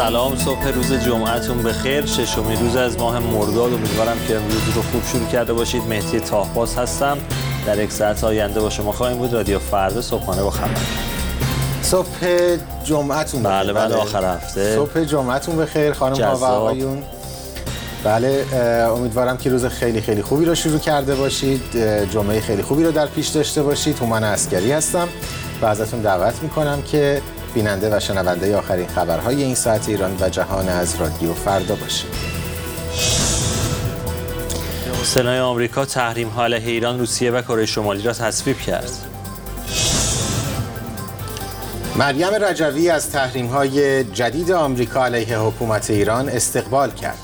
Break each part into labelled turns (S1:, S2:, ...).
S1: سلام، صبح روز جمعتون بخیر. ششمین روز از ماه مرداد. امیدوارم که امروز رو خوب شروع کرده باشید. مهدی طاهباز هستم. در یک ساعت آینده با شما خواهیم بود. رادیو فردا صبحانه با خبر.
S2: صبح جمعتون بخیر.
S1: بله آخر هفته.
S2: صبح جمعتون بخیر خانم ها و آقایون. بله، امیدوارم که روز خیلی خوبی رو شروع کرده باشید. جمعه خیلی خوبی رو در پیش داشته باشید. هومن عسکری هستم و ازتون دعوت میکنم که بیننده و شنونده آخرین خبرهای این ساعت ایران و جهان از رادیو فردا باشید.
S1: سنای آمریکا تحریم‌ها علیه ایران، روسیه و کره شمالی را تصویب کرد.
S2: مریم رجوی از تحریم‌های جدید آمریکا علیه حکومت ایران استقبال کرد.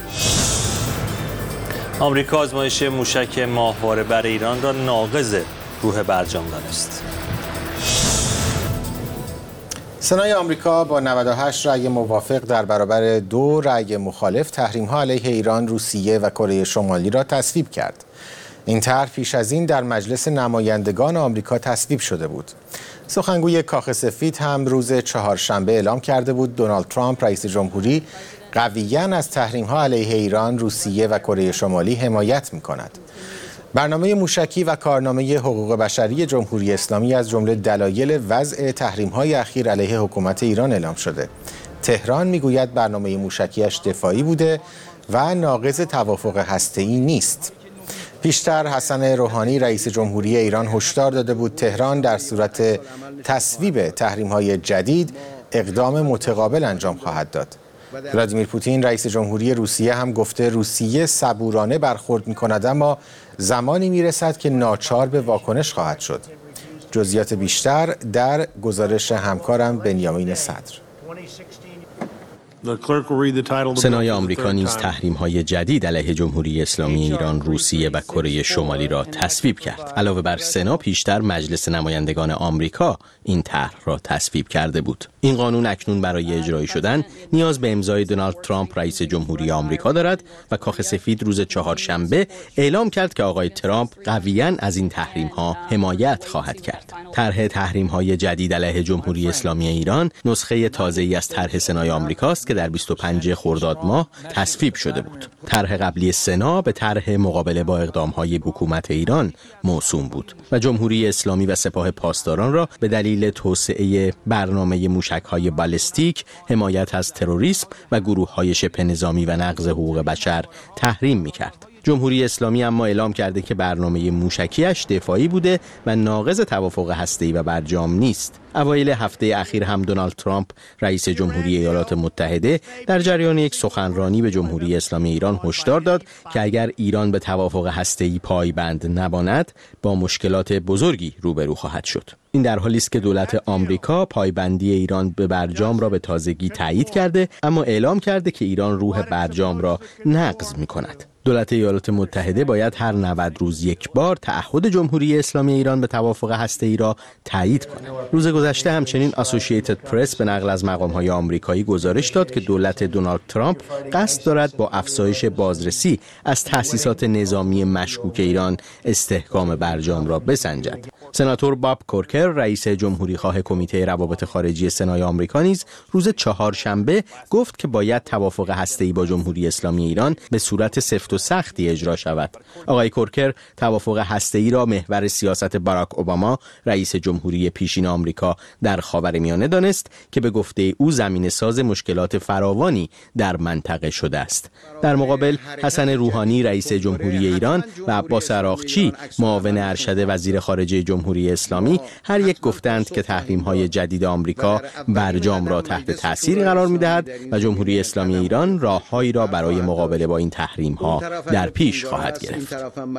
S1: آمریکا آزمایش موشک ماهواره بر ایران را ناقض روح برجام دانست.
S2: سنای آمریکا با 98 رأی موافق در برابر 2 رأی مخالف تحریم‌ها علیه ایران، روسیه و کره شمالی را تصویب کرد. این طرح پیش از این در مجلس نمایندگان آمریکا تصویب شده بود. سخنگوی کاخ سفید هم روز چهارشنبه اعلام کرده بود دونالد ترامپ رئیس جمهوری قویاً از تحریم‌ها علیه ایران، روسیه و کره شمالی حمایت می‌کند. برنامه موشکی و کارنامه حقوق بشری جمهوری اسلامی از جمله دلایل وضع تحریم‌های اخیر علیه حکومت ایران اعلام شده. تهران میگوید برنامه موشکیش دفاعی بوده و ناقض توافق هسته‌ای نیست. پیشتر حسن روحانی رئیس جمهوری ایران هشدار داده بود تهران در صورت تصویب تحریم‌های جدید اقدام متقابل انجام خواهد داد. ولادیمیر پوتین رئیس جمهوری روسیه هم گفته روسیه صبورانه برخورد می‌کند اما زمانی میرسد که ناچار به واکنش خواهد شد. جزئیات بیشتر در گزارش همکارم بنیامین صدر.
S3: سنای آمریکا نیز تحریم‌های جدید علیه جمهوری اسلامی ایران، روسیه و کره شمالی را تصویب کرد. علاوه بر سنا، پیشتر مجلس نمایندگان آمریکا این طرح را تصویب کرده بود. این قانون اکنون برای اجرایی شدن نیاز به امضای دونالد ترامپ رئیس جمهوری آمریکا دارد و کاخ سفید روز چهارشنبه اعلام کرد که آقای ترامپ قویاً از این تحریم‌ها حمایت خواهد کرد. طرح تحریم‌های جدید علیه جمهوری اسلامی ایران نسخه تازه‌ای از طرح سنای آمریکاست که در 25 خرداد ماه تصویب شده بود. طرح قبلی سنا به طرح مقابله با اقدام‌های حکومت ایران موسوم بود و جمهوری اسلامی و سپاه پاسداران را به دلیل توسعه برنامه موشک‌های بالستیک، حمایت از تروریسم و گروه‌های شبه نظامی و نقض حقوق بشر تحریم می‌کرد. جمهوری اسلامی اما اعلام کرده که برنامه موشکیش دفاعی بوده و ناقض توافق هسته‌ای و برجام نیست. اوایل هفته اخیر هم دونالد ترامپ رئیس جمهوری ایالات متحده در جریان یک سخنرانی به جمهوری اسلامی ایران هشدار داد که اگر ایران به توافق هسته‌ای پایبند نماند با مشکلات بزرگی روبرو خواهد شد. این در حالی است که دولت آمریکا پایبندی ایران به برجام را به تازگی تایید کرده اما اعلام کرده که ایران روح برجام را نقض می‌کند. دولت ایالات متحده باید هر 90 روز یک بار تعهد جمهوری اسلامی ایران به توافق هسته‌ای را تایید کند. روز گذشته همچنین اسوسییتد پرس به نقل از مقام‌های آمریکایی گزارش داد که دولت دونالد ترامپ قصد دارد با افزایش بازرسی از تأسیسات نظامی مشکوک ایران استحکام برجام را بسنجد. سناتور باب کورکر رئیس جمهوری‌خواه کمیته روابط خارجی سنای آمریکا نیز روز چهارشنبه گفت که باید توافق هسته‌ای با جمهوری اسلامی ایران به صورت سفت و سختی اجرا شود. آقای کورکر توافق هسته‌ای را محور سیاست باراک اوباما رئیس جمهوری پیشین آمریکا در خاورمیانه دانست که به گفته او زمینه‌ساز مشکلات فراوانی در منطقه شده است. در مقابل حسن روحانی رئیس جمهوری ایران و عباس عراقچی معاون ارشد وزیر خارجه جمهوری اسلامی هر یک گفتند که تحریم‌های جدید آمریکا برجام را تحت تاثیر قرار می‌دهد و جمهوری اسلامی ایران راه‌هایی را برای مقابله با این تحریم‌ها در پیش خواهد گرفت.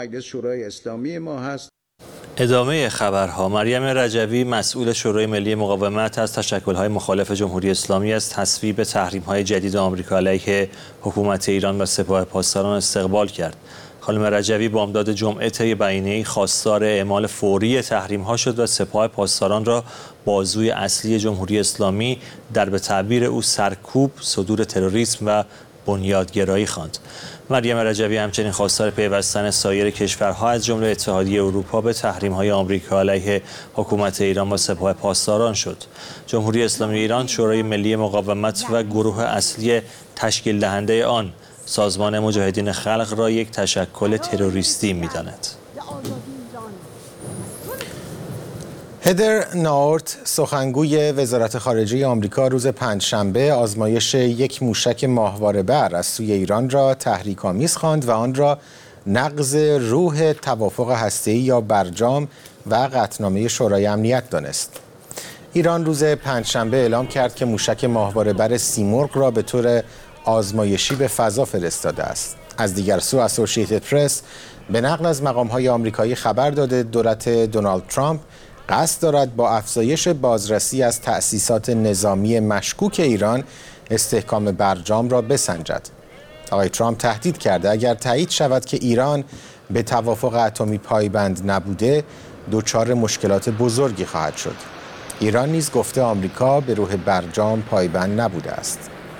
S1: ادامه خبرها. مریم رجوی مسئول شورای ملی مقاومت از تشکل‌های مخالف جمهوری اسلامی از تصویب تحریم‌های جدید آمریکا علیه حکومت ایران و سپاه پاسداران استقبال کرد. خانم رجوی بامداد جمعه طی بیانیه‌ای خواستار اعمال فوری تحریم‌ها شد و سپاه پاسداران را بازوی اصلی جمهوری اسلامی در به تعبیر او سرکوب، صدور تروریسم و بنیادگرایی خواند. مریم رجوی همچنین خواستار پیوستن سایر کشورها از جمله اتحادیه اروپا به تحریم‌های آمریکا علیه حکومت ایران با سپاه پاسداران شد. جمهوری اسلامی ایران شورای ملی مقاومت و گروه اصلی تشکیل دهنده آن سازمان مجاهدین خلق را یک تشکل تروریستی می‌داند.
S2: هدر ناورت، سخنگوی وزارت خارجه آمریکا، روز پنجشنبه آزمایش یک موشک ماهواره‌بر از سوی ایران را تحریک‌آمیز خواند و آن را نقض روح توافق هسته‌ای یا برجام و قطعنامه شورای امنیت دانست. ایران روز پنجشنبه اعلام کرد که موشک ماهواره‌بر سیمرغ را به طور آزمایشی به فضا فرستاده است. از دیگر سو اسوسییتد پرس به نقل از مقام‌های آمریکایی خبر داده دولت دونالد ترامپ قصد دارد با افزایش بازرسی از تأسیسات نظامی مشکوک ایران استحکام برجام را بسنجد. آقای ترامپ تهدید کرده اگر تایید شود که ایران به توافق اتمی پایبند نبوده، دچار مشکلات بزرگی خواهد شد. ایران نیز گفته آمریکا به روح برجام پایبند نبوده است.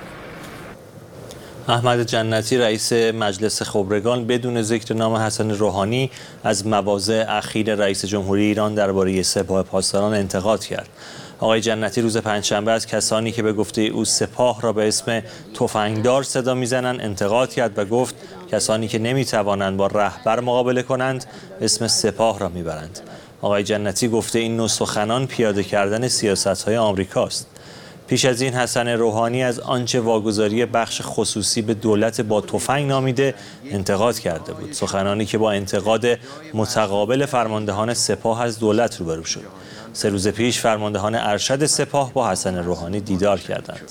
S1: احمد جنتی رئیس مجلس خبرگان بدون ذکر نام حسن روحانی از مواضع اخیر رئیس جمهوری ایران درباره سپاه پاسداران انتقاد کرد. آقای جنتی روز پنجشنبه از کسانی که به گفته او سپاه را به اسم تفنگدار صدا میزنند انتقاد کرد و گفت کسانی که نمیتوانند با رهبر مقابله کنند اسم سپاه را میبرند. آقای جنتی گفته این نوع سخنان پیاده کردن سیاست‌های آمریکاست. پیش از این حسن روحانی از آنچه واگذاری بخش خصوصی به دولت با تفنگ نامیده انتقاد کرده بود، سخنانی که با انتقاد متقابل فرماندهان سپاه از دولت روبرو شد. 3 روز پیش فرماندهان ارشد سپاه با حسن روحانی دیدار کردند.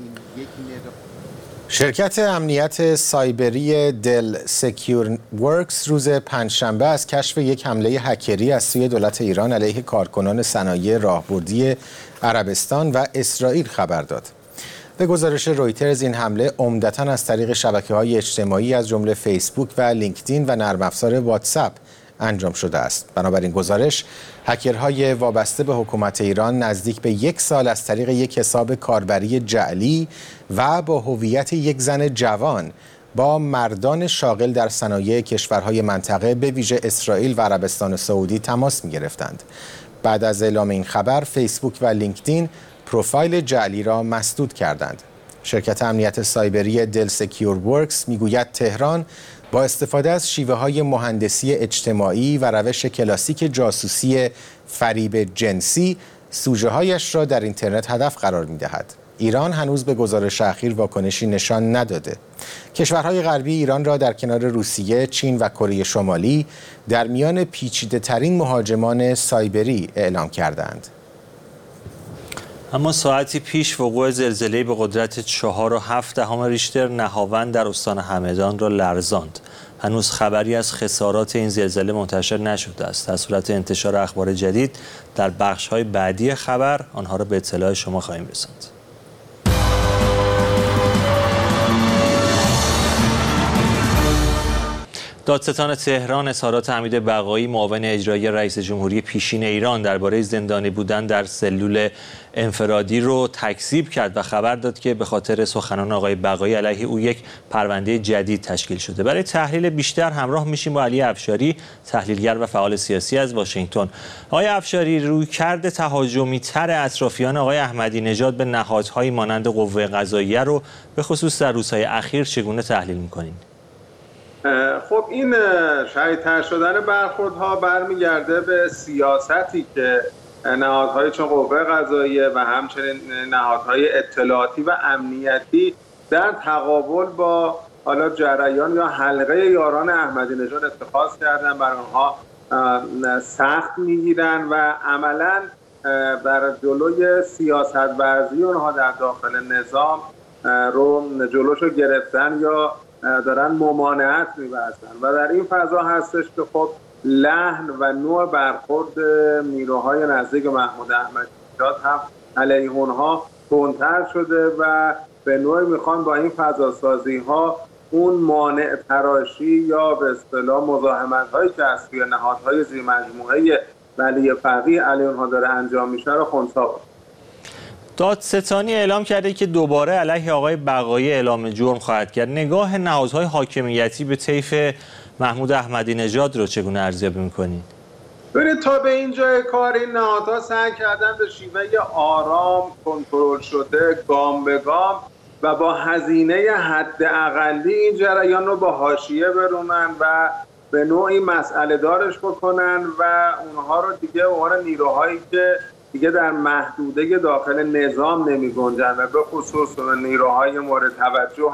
S2: شرکت امنیت سایبری دل سکیور ورکس روز پنجشنبه از کشف یک حمله هکری از سوی دولت ایران علیه کارکنان صنایع راهبردی عربستان و اسرائیل خبر داد. به گزارش رویترز این حمله عمدتاً از طریق شبکه‌های اجتماعی از جمله فیسبوک و لینکدین و نرم افزار واتساپ انجام شده است. بنابراین گزارش هکرهای وابسته به حکومت ایران نزدیک به 1 سال از طریق یک حساب کاربری جعلی و با هویت یک زن جوان با مردان شاغل در صنایع کشورهای منطقه به ویژه اسرائیل و عربستان سعودی تماس می‌گرفتند. بعد از اعلام این خبر فیسبوک و لینکدین پروفایل جعلی را مسدود کردند. شرکت امنیت سایبری دل سکیور ورکس میگوید تهران با استفاده از شیوه‌های مهندسی اجتماعی و روش کلاسیک جاسوسی فریب جنسی سوژه‌هایش را در اینترنت هدف قرار می‌دهد. ایران هنوز به گزارش اخیر واکنشی نشان نداده. کشورهای غربی ایران را در کنار روسیه، چین و کره شمالی در میان پیچیده‌ترین مهاجمان سایبری اعلام کردند.
S1: اما ساعتی پیش وقوع زلزله‌ای به قدرت 4.7 ریشتر نهاوند در استان همدان را لرزاند. هنوز خبری از خسارات این زلزله منتشر نشده است. در صورت انتشار اخبار جدید در بخش‌های بعدی خبر آنها را به اطلاع شما خواهیم رساند. دادستان تهران اظهارات حمید بقایی معاون اجرایی رئیس جمهوری پیشین ایران درباره زندانی بودن در سلول انفرادی رو تکذیب کرد و خبر داد که به خاطر سخنان آقای بقایی علیه او یک پرونده جدید تشکیل شده. برای تحلیل بیشتر همراه میشیم با علی افشاری، تحلیلگر و فعال سیاسی از واشنگتن. آقای افشاری، رویکرد تهاجمی‌تر اطرافیان آقای احمدی نژاد به نهادهایی مانند قوه قضاییه رو به خصوص در روزهای اخیر چگونه تحلیل می‌کنین؟
S4: خب این شدیدتر شدن برخوردها برمیگرده به سیاستی که نهادهای چون قوه قضاییه و همچنین نهادهای اطلاعاتی و امنیتی در تقابل با حالا جریان یا حلقه یاران احمدی نژاد اتخاذ کردن، بر آنها سخت میگیرن و عملا بر جلوی سیاست ورزی اونها در داخل نظام رو جلوشو گرفتن یا دارن ممانعت می‌ورزن و در این فضا هستش که خب لحن و نوع برخورد نیروهای نزدیک محمود احمدی‌نژاد هم علیه اونها تندتر شده و به نوعی میخوان با این فضاسازی‌ها اون مانع تراشی یا به اصطلاح مزاحمت‌هایی که از سوی نهادهای زیر مجموعه ولی فقیه علیه اونها داره انجام میشه رو خنثی کنند.
S1: دادستانی اعلام کرده که دوباره علیه آقای بقایی اعلام جرم خواهد کرد. نگاه نهادهای حاکمیتی به طیف محمود احمدی نژاد رو چگونه ارزیابی می‌کنید؟
S4: ببینید تا به اینجای کار این نهادها سعی کردن به شیوه آرام، کنترل شده، گام به گام و با هزینه حداقلی این جریان رو با حاشیه برونن و به نوعی مسئله دارش بکنن و اونها رو دیگه اون نیروهایی که دیگه در محدوده داخل نظام نمی گنجن و به خصوص نیروهای مورد توجه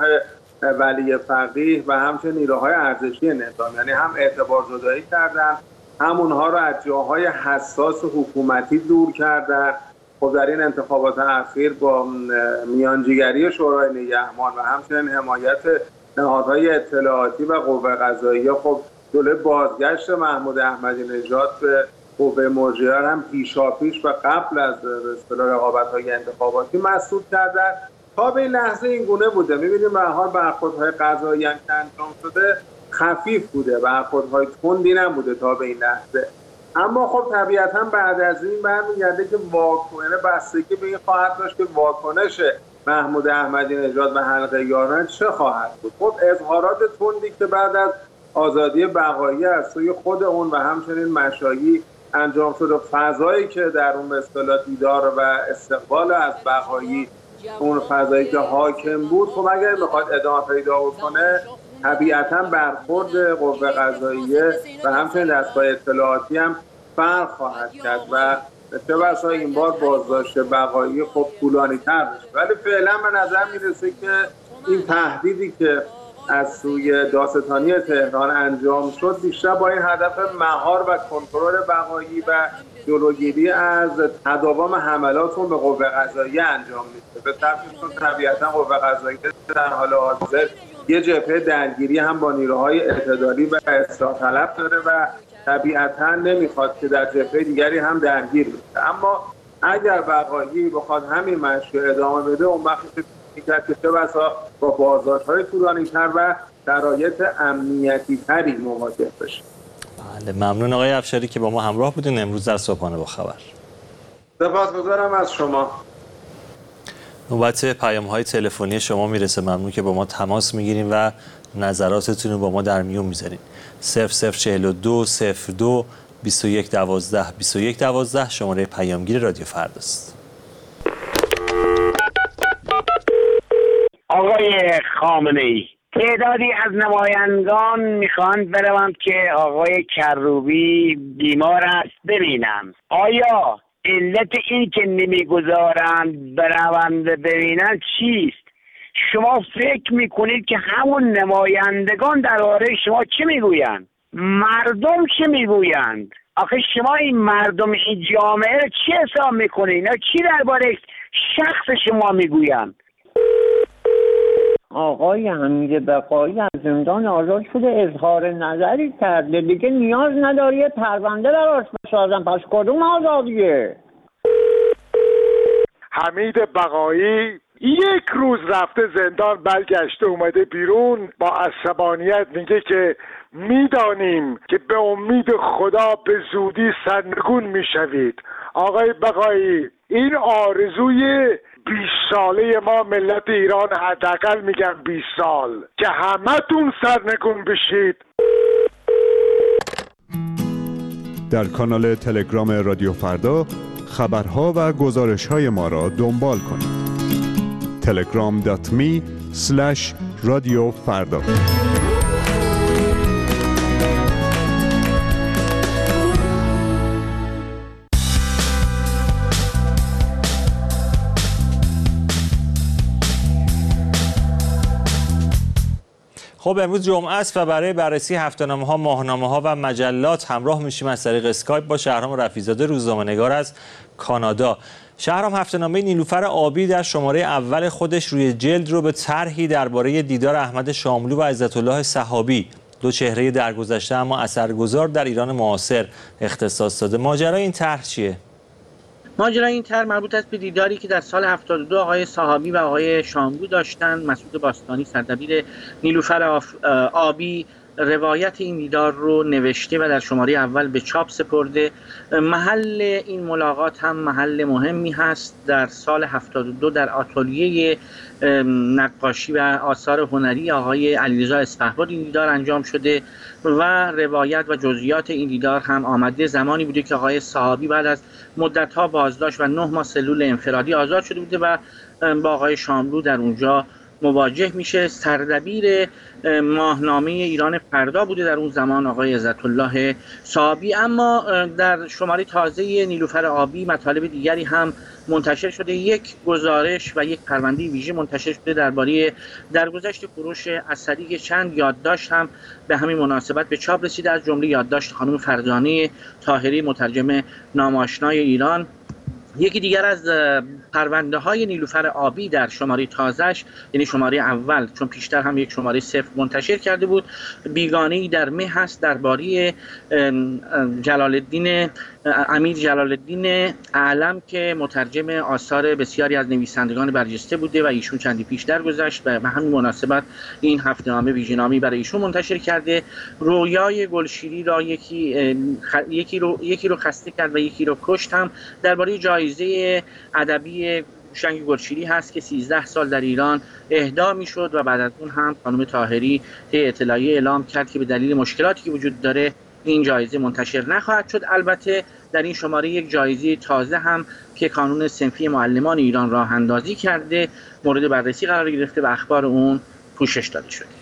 S4: ولی فقیه و همچنین نیروهای ارزشی نظام، یعنی هم اعتبار زدایی کردن، هم اونها رو از جاهای حساس حکومتی دور کردن. خب در این انتخابات اخیر با میانجیگری شورای نگهبان و همچنین حمایت نهادهای اطلاعاتی و قوه قضاییه خب جلوی بازگشت محمود احمدی نژاد به قوه مرجعه هم پیشاپیش و قبل از رقابت‌های انتخاباتی مسدود کردن. تا به این لحظه این گونه بوده. می‌بینیم به هر حال برخوردهای قضایی هم که انجام شده خفیف بوده، برخوردهای تندی نبوده تا به این لحظه. اما خب طبیعتاً بعد از این برمیگرده که واکنش بستگی به این خواهد داشت که واکنش محمود احمدی نژاد و حلقه یاران چه خواهد بود. خب اظهارات تندی که بعد از آزادی بقایی از سوی خود اون و همچنین مشایی انجام شد و فضایی که در اون به اصطلاح دیدار و استقبال از بقایی، اون فضایی که حاکم بود، خب اگر میخواد ادامه پیدا بکنه طبیعتاً برخورد قوه قضاییه و همچنین دستگاه اطلاعاتی هم فرق خواهد کرد و چه بسا این بار بازداشت بقایی خب طولانی‌تر بشه. ولی فعلا به نظر میرسه که این تهدیدی که از سوی دادستانی تهران انجام شد بیشتر با این هدف مهار و کنترل بقایی و جلوگیری از تداوم حملاتون به قوه قضاییه انجام میشه. به طبع طبیعتا قوه قضاییه در حال حاضر یه جبهه درگیری هم با نیروهای اعتدالی و اصلاح طلب داره و طبیعتا نمیخواد که در جبهه دیگری هم درگیر بشه. اما اگر بقایی بخواد همین مشروع ادامه بده، اون وقت که چه بسا با بازداشت‌های طولانی‌تر و شرایط امنیتی‌تری مواجه بشه.
S1: بله، ممنون آقای افشاری که با ما همراه بودین امروز در صبحانه با خبر.
S4: سپاسگزارم از شما.
S1: نوبت پیام‌های تلفنی شما میرسه. ممنون که با ما تماس میگیرین و نظراتتون رو با ما در میون میذارین. 0042 02 21 12 21 12 شماره پیامگیر رادیو فرداست.
S5: آقای خامنه‌ای، تعدادی از نمایندگان میخواند بروند که آقای کروبی بیمار است ببینم. آیا علت این که نمیگذارند بروند ببینند چیست؟ شما فکر میکنید که همون نمایندگان درباره شما چی میگویند؟ مردم چی میگویند؟ آخه شما این مردم، این جامعه رو چی حساب میکنید؟ چی درباره شخص شما میگویند؟
S6: آقای حمید بقایی از زندان آزاد شده، اظهار نظری کرده، دیگه نیاز نداره یه پرونده براش بسازن. پس کدوم آزادیه؟
S7: حمید بقایی یک روز رفته زندان، برگشته اومده بیرون با عصبانیت میگه که میدانیم که به امید خدا به زودی سرنگون میشوید. آقای بقایی، این آرزوی 20 ساله ما ملت ایران، حداقل میگم 20 سال، که همتون سرنگون بشید.
S8: در کانال تلگرام رادیو فردا خبرها و گزارش‌های ما را دنبال کنید. telegram.me/رادیو فردا.
S1: خب امروز جمعه است و برای بررسی هفته‌نامه‌ها، ماهنامه‌ها و مجلات همراه میشیم از طریق اسکایپ با شهرام رفیع‌زاده، روزنامه‌نگار از کانادا. شهرام، هفته‌نامه نیلوفر آبی در شماره اول خودش روی جلد رو به طرحی درباره دیدار احمد شاملو و عزت‌الله صحابی، دو چهره درگذشته اما اثرگذار در ایران معاصر، اختصاص داده. ماجرای این طرح چیه؟
S9: ماجرای این طرح مربوط است به دیداری که در سال 72 آقای صحابی و آقای شاملو داشتند. مسعود باستانی سردبیر نیلوفر آبی روایت این دیدار رو نوشته و در شماره اول به چاپ سپرده. محل این ملاقات هم محل مهمی هست. در سال 72 در آتلیه نقاشی و آثار هنری آقای علیرضا اسپهباد این دیدار انجام شده و روایت و جزئیات این دیدار هم آمده. زمانی بوده که آقای صحابی بعد از مدت‌ها بازداشت و 9 ماه سلول انفرادی آزاد شده بوده و با آقای شاملو در اونجا مواجه میشه. سردبیر ماهنامه ایران فردا بوده در اون زمان آقای عزت الله صحابی. اما در شماره تازه نیلوفر آبی مطالب دیگری هم منتشر شده. یک گزارش و یک پرونده ویژه منتشر شده درباره درگذشت کوروش اسدی که چند یادداشت هم به همین مناسبت به چاپ رسیده، از جمله یادداشت خانم فردانه طاهری مترجم نام‌آشنای ایران. یکی دیگر از پرونده های نیلوفر آبی در شماره تازه‌اش، یعنی شماره اول، چون پیشتر هم یک شماره 0 منتشر کرده بود، بیگانه‌ای در مه هست درباره امیر جلال الدین اعلم که مترجم آثار بسیاری از نویسندگان برجسته بوده و ایشون چندی پیش درگذشت و به همین مناسبت این هفته‌نامه ویژه‌نامی برای ایشون منتشر کرده. رویای گلشیری را یکی رو خسته کرد و یکی رو کشت هم درباره جایزه ادبی هوشنگ گلشیری هست که 13 سال در ایران اهدا میشد و بعد از اون هم خانم طاهری طی اطلاعیه اعلام کرد که به دلیل مشکلاتی که وجود داره این جایزه منتشر نخواهد شد. البته در این شماره یک جایزه تازه هم که کانون صنفی معلمان ایران راه اندازی کرده مورد بررسی قرار گرفته و اخبار اون پوشش داده شده.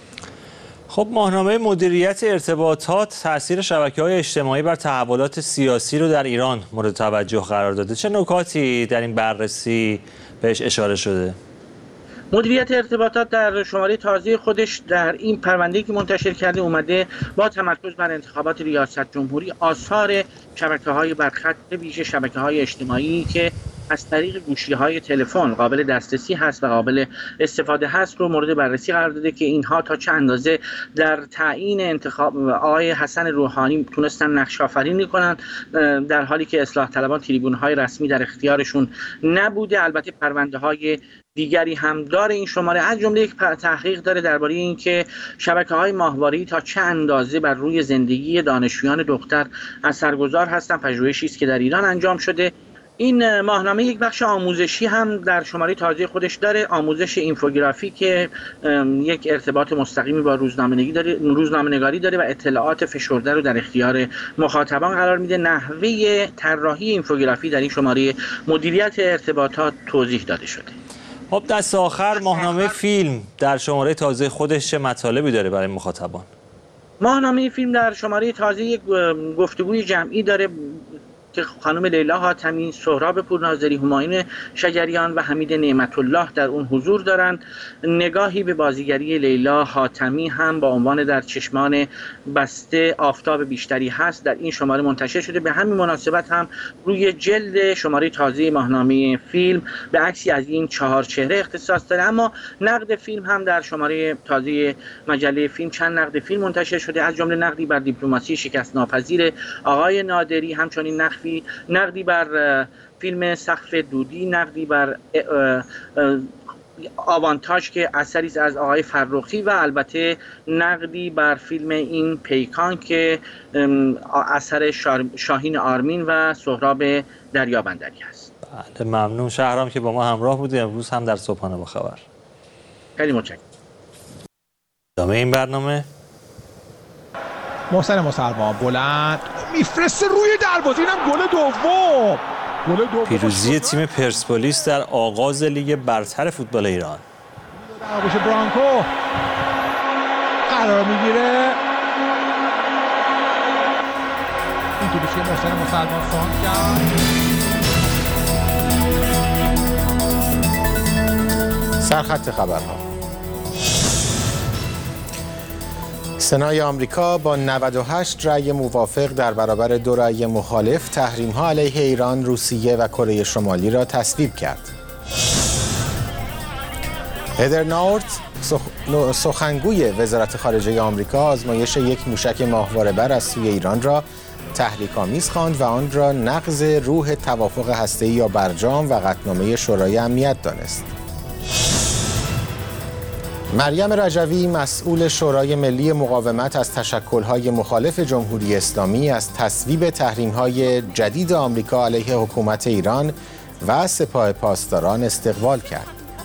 S1: خب ماهنامه مدیریت ارتباطات تأثیر شبکه‌های اجتماعی بر تحولات سیاسی رو در ایران مورد توجه قرار داده. چه نکاتی در این بررسی بهش اشاره شده؟
S9: مدیریت ارتباطات در شماره تازه خودش در این پرونده‌ای که منتشر کرده اومده با تمرکز بر انتخابات ریاست جمهوری آثار شبکه‌های برخط ویژه شبکه‌های اجتماعی که از طریق گوشی‌های تلفن قابل دسترسی هست و قابل استفاده هست رو مورد بررسی قرار داده که اینها تا چه اندازه در تعیین انتخاب آقای حسن روحانی تونستن نقش آفرینی کنن، در حالی که اصلاح طلبان تریبون‌های رسمی در اختیارشون نبوده. البته پرونده‌های دیگری هم داره این شماره، از جمله یک تحقیق داره درباره اینکه شبکه‌های ماهواره‌ای تا چه اندازه بر روی زندگی دانشجویان دختر اثرگذار هستند. پژوهشی است که در ایران انجام شده. این ماهنامه یک بخش آموزشی هم در شماره تازه خودش داره، آموزش اینفوگرافی که یک ارتباط مستقیمی با روزنامه‌نگاری داره و اطلاعات فشرده رو در اختیار مخاطبان قرار میده. نحوه طراحی اینفوگرافی در این شماره مدیریت ارتباطات توضیح داده شده.
S1: خب دست آخر ماهنامه فیلم در شماره تازه خودش چه مطالبی داره برای مخاطبان؟
S9: ماهنامه فیلم در شماره تازه یک گفتگوی جمعی داره که خانم لیلا حاتمی، سهراب پورناظری، همایون شجریان و حمید نعمت الله در اون حضور دارند. نگاهی به بازیگری لیلا حاتمی هم با عنوان در چشمان بسته آفتاب بیشتری هست در این شماره منتشر شده. به همین مناسبت هم روی جلد شماره تازه ماهنامه فیلم به عکسی از این 4 چهره اختصاص داره. اما نقد فیلم هم در شماره تازه مجله فیلم چند نقد فیلم منتشر شده، از جمله نقدی بر دیپلماسی شکست ناپذیر آقای نادری، همچنین نقدی بر فیلم سقف دودی، نقدی بر آوانتاژ که اثری است از آقای فرخی و البته نقدی بر فیلم این پیکان که اثر شاهین آرمین و سهراب دریابندری است.
S1: بله ممنون شهرام که با ما همراه بودی امروز هم در صبحانه با خبر.
S9: خیلی متشکرم.
S1: ادامه این برنامه
S10: محسن مسلمان بلند میفرسته روی دروازه، اینم گل دوم.
S1: پیروزی تیم پرسپولیس در آغاز لیگ برتر فوتبال ایران.
S10: دروازه برانکو قرار میگیره، اینجوری که محسن مسلمان فاند کرد.
S2: سرخط خبرها. سنای آمریکا با 98 رأی موافق در برابر 2 رأی مخالف تحریم‌ها علیه ایران، روسیه و کره شمالی را تصویب کرد. هدر نورت سخنگوی وزارت خارجه آمریکا آزمایش یک موشک ماهواره‌بر از سوی ایران را تحریک‌آمیز خواند و آن را نقض روح توافق هسته‌ای یا برجام و قطعنامه شورای امنیت دانست. مریم رجوی مسئول شورای ملی مقاومت از تشکل‌های مخالف جمهوری اسلامی از تصویب تحریم‌های جدید آمریکا علیه حکومت ایران و سپاه پاسداران استقبال کرد.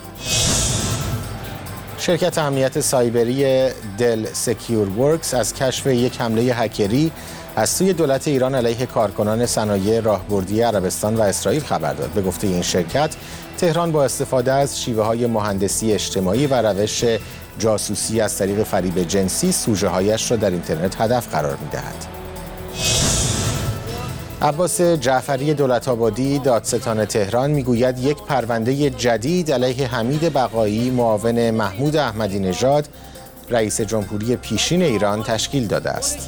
S2: شرکت امنیت سایبری دل سکیور ورکس از کشف یک حمله هکری از سوی دولت ایران علیه کارکنان صنایع راهبردی عربستان و اسرائیل خبر داد. به گفته این شرکت، تهران با استفاده از شیوه‌های مهندسی اجتماعی و روش جاسوسی از طریق فریب جنسی سوژه‌هایش را در اینترنت هدف قرار می‌دهد. عباس جعفری دولت‌آبادی دادستان تهران میگوید یک پرونده جدید علیه حمید بقایی معاون محمود احمدی نژاد رئیس جمهوری پیشین ایران تشکیل داده است.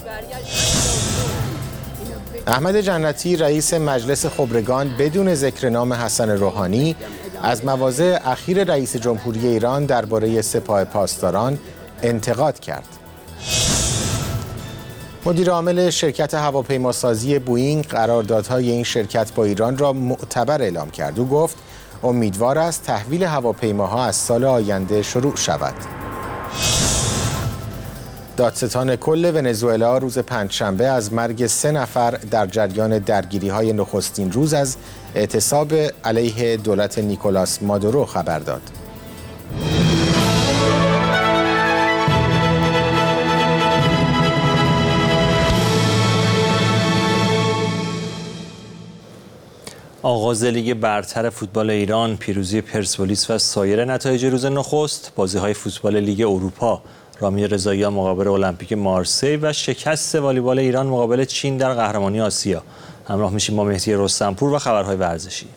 S2: احمد جنتی رئیس مجلس خبرگان بدون ذکر نام حسن روحانی از مواضع اخیر رئیس جمهوری ایران درباره سپاه پاسداران انتقاد کرد. مدیر عامل شرکت هواپیماسازی بوئینگ قراردادهای این شرکت با ایران را معتبر اعلام کرد. او گفت امیدوار است تحویل هواپیماها از سال آینده شروع شود. دادستان کل ونزوئلا روز پنجشنبه از مرگ 3 نفر در جریان درگیری‌های نخستین روز از اعتصاب علیه دولت نیکولاس مادورو خبر داد.
S1: آغاز لیگ برتر فوتبال ایران، پیروزی پرسپولیس و سایر نتایج روز نخست، بازی‌های فوتبال لیگ اروپا، رامی رضاییان مقابل المپیک مارسی و شکست والیبال ایران مقابل چین در قهرمانی آسیا. همراه میشیم با مهدی رستمپور و خبرهای ورزشی.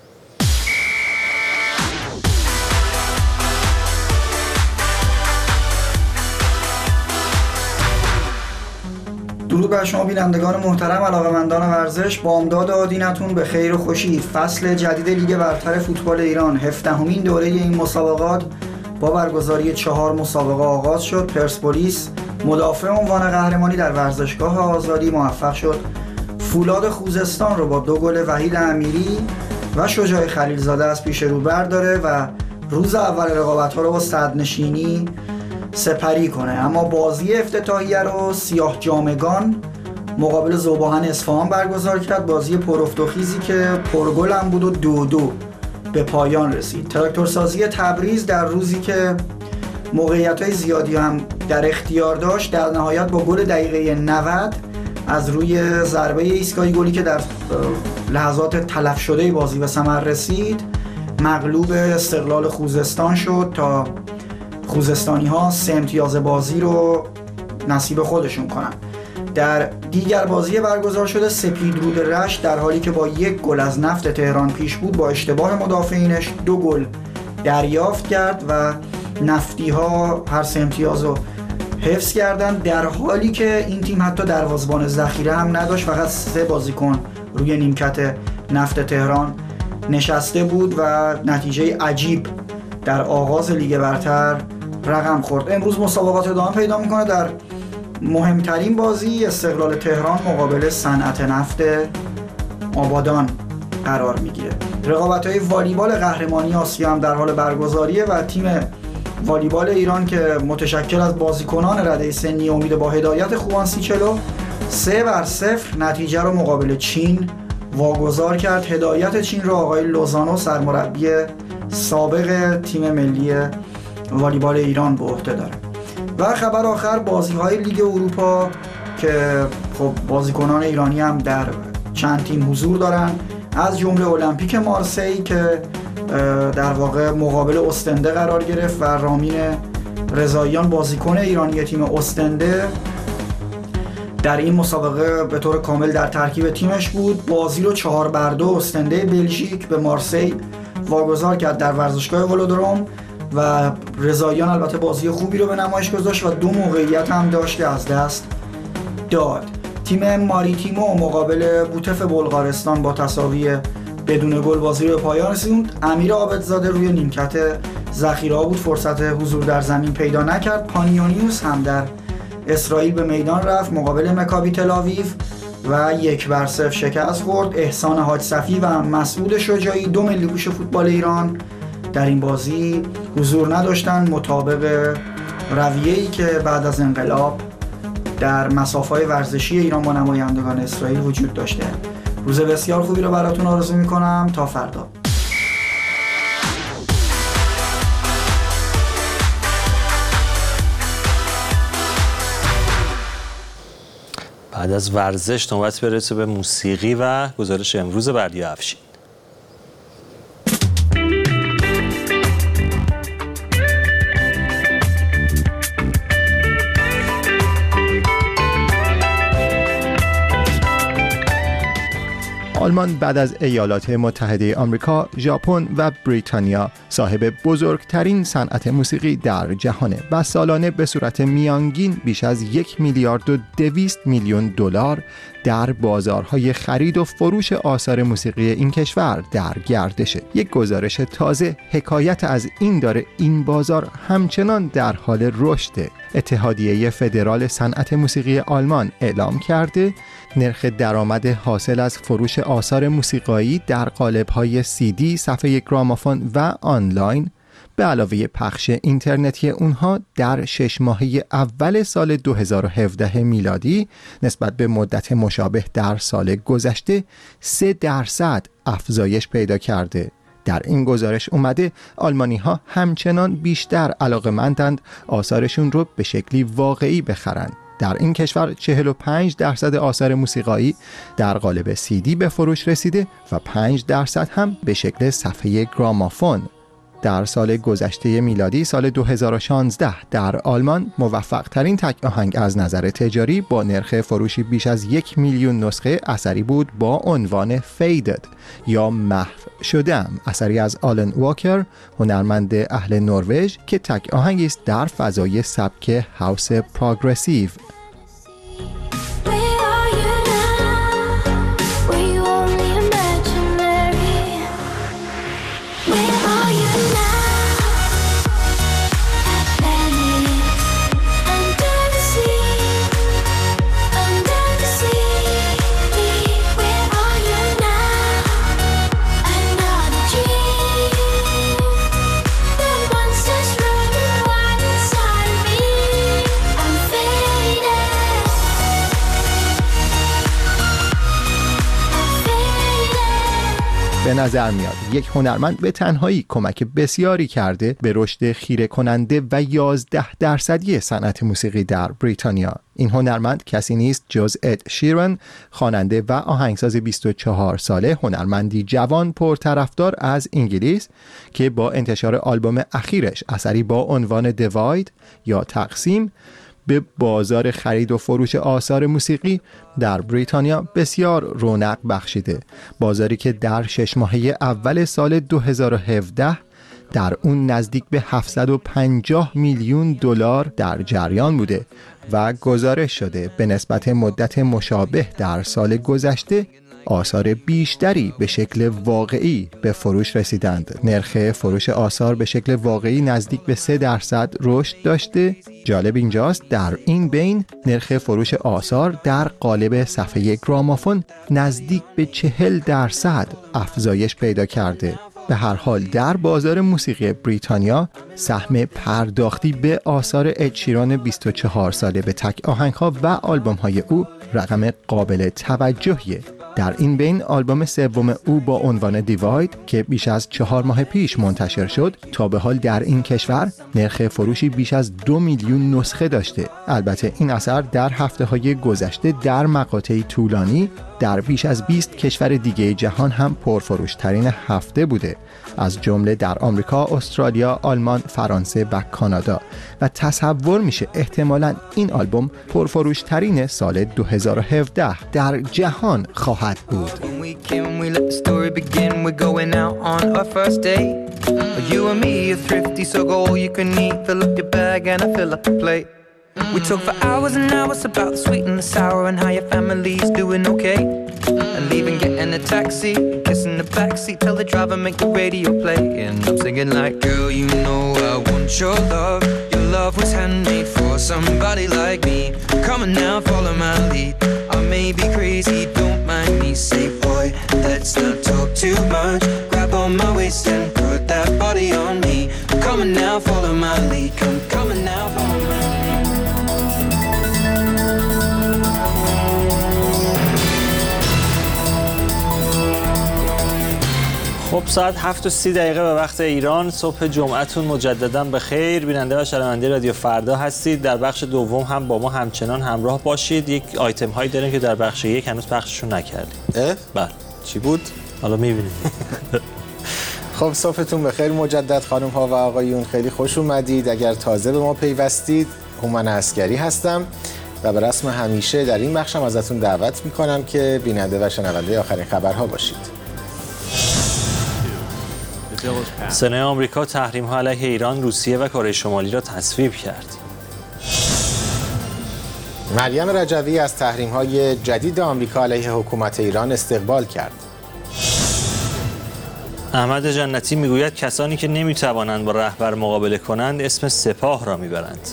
S11: درود بر شما بینندگان محترم، علاقه‌مندان ورزش. با امداد آدینتون به خیر و خوشی. فصل جدید لیگ برتر فوتبال ایران، 17مین دوره این مسابقات با برگزاری 4 مسابقه آغاز شد. پرسپولیس مدافع عنوان قهرمانی در ورزشگاه آزادی موفق شد فولاد خوزستان رو با 2 گل وحید امیری و شجاع خلیلزاده از پیش رو برداره و روز اول رقابت‌ها رو با صدرنشینی سپری کنه. اما بازی افتتاحیه رو سیاه جامگان مقابل ذوباهن اصفهان برگزار کرد. بازی پرافتوخیزی که پرگل هم بود و 2-2 به پایان رسید. تراکتورسازی تبریز در روزی که موقعیت‌های زیادی هم در اختیار داشت، در نهایت با گل دقیقه 90 از روی ضربه ایستگاهی، گلی که در لحظات تلف شده بازی به ثمر رسید، مغلوب استقلال خوزستان شد تا خوزستانی‌ها 3 امتیاز بازی رو نصیب خودشون کنن. در دیگر بازی برگزار شده، سپیدرود رشت در حالی که با 1 گل از نفت تهران پیش بود، با اشتباه مدافعینش 2 گل دریافت کرد و نفتی‌ها هر 3 امتیاز رو حفظ کردن، در حالی که این تیم حتی دروازه‌بان ذخیره هم نداشت. فقط 3 بازیکن روی نیمکت نفت تهران نشسته بود و نتیجه عجیب در آغاز لیگ برتر رقم خورد. امروز مسابقات ادامه پیدا میکنه. در مهمترین بازی استقلال تهران مقابل صنعت نفت آبادان قرار میگیره. رقابت‌های والیبال قهرمانی آسیا هم در حال برگزاریه و تیم والیبال ایران که متشکل از بازیکنان رده سنی امید با هدایت خوان سیچلو 3-0 نتیجه رو مقابل چین واگذار کرد. هدایت چین رو آقای لوزانو سرمربی سابق تیم ملی والیبال ایران به عهده داره. و خبر آخر، بازی‌های لیگ اروپا که خب بازیکنان ایرانی هم در چند تیم حضور دارن، از جمله المپیک مارسی که در واقع مقابل استنده قرار گرفت و رامین رضاییان بازیکن ایرانی تیم استنده در این مسابقه به طور کامل در ترکیب تیمش بود. بازی رو 4-2 استنده بلژیک به مارسی واگذار کرد در ورزشگاه ولودروم و رضاییان البته بازی خوبی رو به نمایش گذاشت و 2 موقعیت هم داشت که از دست داد. تیم ماریتیمو مقابل بوتف بلغارستان با تساوی بدون گل بازی رو به پایان رسوند. امیر عابدزاده روی نیمکت ذخیره‌ها بود، فرصت حضور در زمین پیدا نکرد. پانیونیوس هم در اسرائیل به میدان رفت مقابل مکابی تل‌آویو و 1-0 شکست خورد. احسان حاج صفی و مسعود شجاعی 2 ملی‌گوش فوتبال ایران در این بازی حضور نداشتن مطابق رویه‌ای که بعد از انقلاب در مسافه‌های ورزشی ایران با نمایندگان اسرائیل وجود داشته. روز بسیار خوبی رو براتون آرزو می‌کنم تا فردا.
S1: بعد از ورزش نوبت برسه به موسیقی و گزارش امروز بردیا افشین.
S12: آلمان بعد از ایالات متحده آمریکا، ژاپن و بریتانیا صاحب بزرگترین صنعت موسیقی در جهانه و سالانه به صورت میانگین بیش از 1 میلیارد و 200 میلیون دلار در بازارهای خرید و فروش آثار موسیقی این کشور در گردشه. یک گزارش تازه حکایت از این داره این بازار همچنان در حال رشده. اتحادیه فدرال صنعت موسیقی آلمان اعلام کرده نرخ درآمد حاصل از فروش آثار موسیقایی در قالب‌های CD، صفحه گرامافون و آنلاین به علاوه پخش اینترنتی اونها در 6 ماهه اول سال 2017 میلادی نسبت به مدت مشابه در سال گذشته 3% افزایش پیدا کرده. در این گزارش اومده آلمانی‌ها همچنان بیشتر علاقه‌مندند آثارشون رو به شکلی واقعی بخرند. در این کشور 45% آثار موسیقایی در قالب CD به فروش رسیده و 5% هم به شکل صفحه گرامافون. در سال گذشته میلادی سال 2016 در آلمان موفق ترین تک آهنگ از نظر تجاری با نرخ فروشی بیش از 1 میلیون نسخه اثری بود با عنوان Faded یا محو شدم، اثری از آلن واکر، هنرمند اهل نروژ که تک آهنگی است در فضای سبک هاوس پروگرسیو. به نظر میاد یک هنرمند به تنهایی کمک بسیاری کرده به رشد خیره کننده و 11% صنعت موسیقی در بریتانیا. این هنرمند کسی نیست جز اد شیرن، خواننده و آهنگساز 24 ساله، هنرمندی جوان پرطرفدار از انگلیس که با انتشار آلبوم اخیرش اثری با عنوان دیواید یا تقسیم به بازار خرید و فروش آثار موسیقی در بریتانیا بسیار رونق بخشیده. بازاری که در 6 ماهه اول سال 2017 در اون نزدیک به 750 میلیون دلار در جریان بوده و گزارش شده به نسبت مدت مشابه در سال گذشته آثار بیشتری به شکل واقعی به فروش رسیدند. نرخ فروش آثار به شکل واقعی نزدیک به 3% رشد داشته. جالب اینجاست در این بین نرخ فروش آثار در قالب صفحه گرامافون نزدیک به 40% افزایش پیدا کرده. به هر حال در بازار موسیقی بریتانیا سهم پرداختی به آثار اد شیران 24 ساله به تک آهنگ‌ها و آلبوم‌های او رقم قابل توجهیه. در این بین آلبوم سوم او با عنوان دیواید که بیش از 4 ماه پیش منتشر شد تا به حال در این کشور نرخ فروشی بیش از 2 میلیون نسخه داشته. البته این اثر در هفته‌های گذشته در مقاطعی طولانی در بیش از 20 کشور دیگه جهان هم پرفروش‌ترین هفته بوده، از جمله در آمریکا، استرالیا، آلمان، فرانسه و کانادا و تصور میشه احتمالاً این آلبوم پرفروش‌ترین سال 2017 در جهان خواهد بود.
S13: We talk for hours and hours about the sweet and the sour and how your family's doing okay. And leaving, getting a taxi, kissing the backseat, tell the driver make the radio play. And I'm singing like, girl, you know I want your love. Your love was handmade for somebody like me. Come on now, follow my lead. I may be crazy, don't mind me. Say, boy, let's not talk too much. Grab on my waist and put that body on
S1: خب ساعت 7:30 به وقت ایران. صبح جمعتون مجددا به خیر. بیننده و شنونده رادیو فردا هستید. در بخش دوم هم با ما همچنان همراه باشید. یک آیتم هایی داریم که در بخش یک هنوز پخششون نکردیم.
S2: بله. چی بود؟
S1: حالا می‌بینید.
S2: خب صبحتون بخیر مجدد خانم ها و آقایون، خیلی خوش اومدید. اگر تازه به ما پیوستید، هومن عسکری هستم و به رسم همیشه در این بخشم ازتون دعوت میکنم که بیننده و شنونده آخرین خبرها باشید.
S1: سنای آمریکا تحریم‌ها علیه ایران، روسیه و کره شمالی را تصویب کرد.
S2: مریم رجوی از تحریم‌های جدید آمریکا علیه حکومت ایران استقبال کرد.
S1: احمد جنتی میگوید کسانی که نمیتوانند با رهبر مقابله کنند اسم سپاه را میبرند.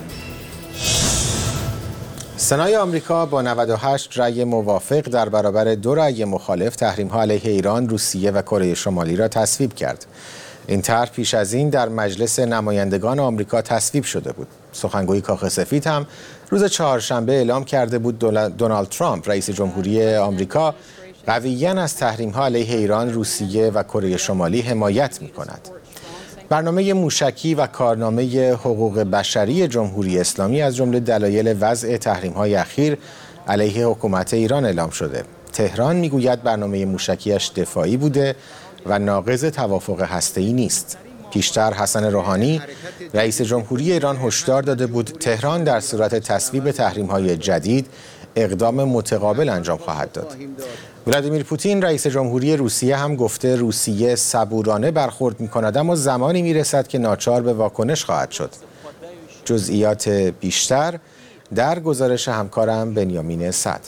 S2: سنای آمریکا با 98 رأی موافق در برابر 2 رأی مخالف تحریم‌ها علیه ایران، روسیه و کره شمالی را تصویب کرد. این طرح پیش از این در مجلس نمایندگان آمریکا تصویب شده بود. سخنگوی کاخ سفید هم روز چهارشنبه اعلام کرده بود دونالد ترامپ رئیس جمهوری آمریکا قویاً از تحریم‌ها علیه ایران، روسیه و کره شمالی حمایت می‌کند. برنامه موشکی و کارنامه حقوق بشری جمهوری اسلامی از جمله دلایل وضع تحریم‌های اخیر علیه حکومت ایران اعلام شده. تهران میگوید برنامه موشکیش دفاعی بوده و ناقض توافق هسته‌ای نیست. پیشتر حسن روحانی رئیس جمهوری ایران هشدار داده بود تهران در صورت تصویب تحریم‌های جدید اقدام متقابل انجام خواهد داد. ولادیمیر پوتین رئیس جمهوری روسیه هم گفته روسیه صبورانه برخورد می‌کند اما زمانی میرسد که ناچار به واکنش خواهد شد. جزئیات بیشتر در گزارش همکارم بنیامین صدر.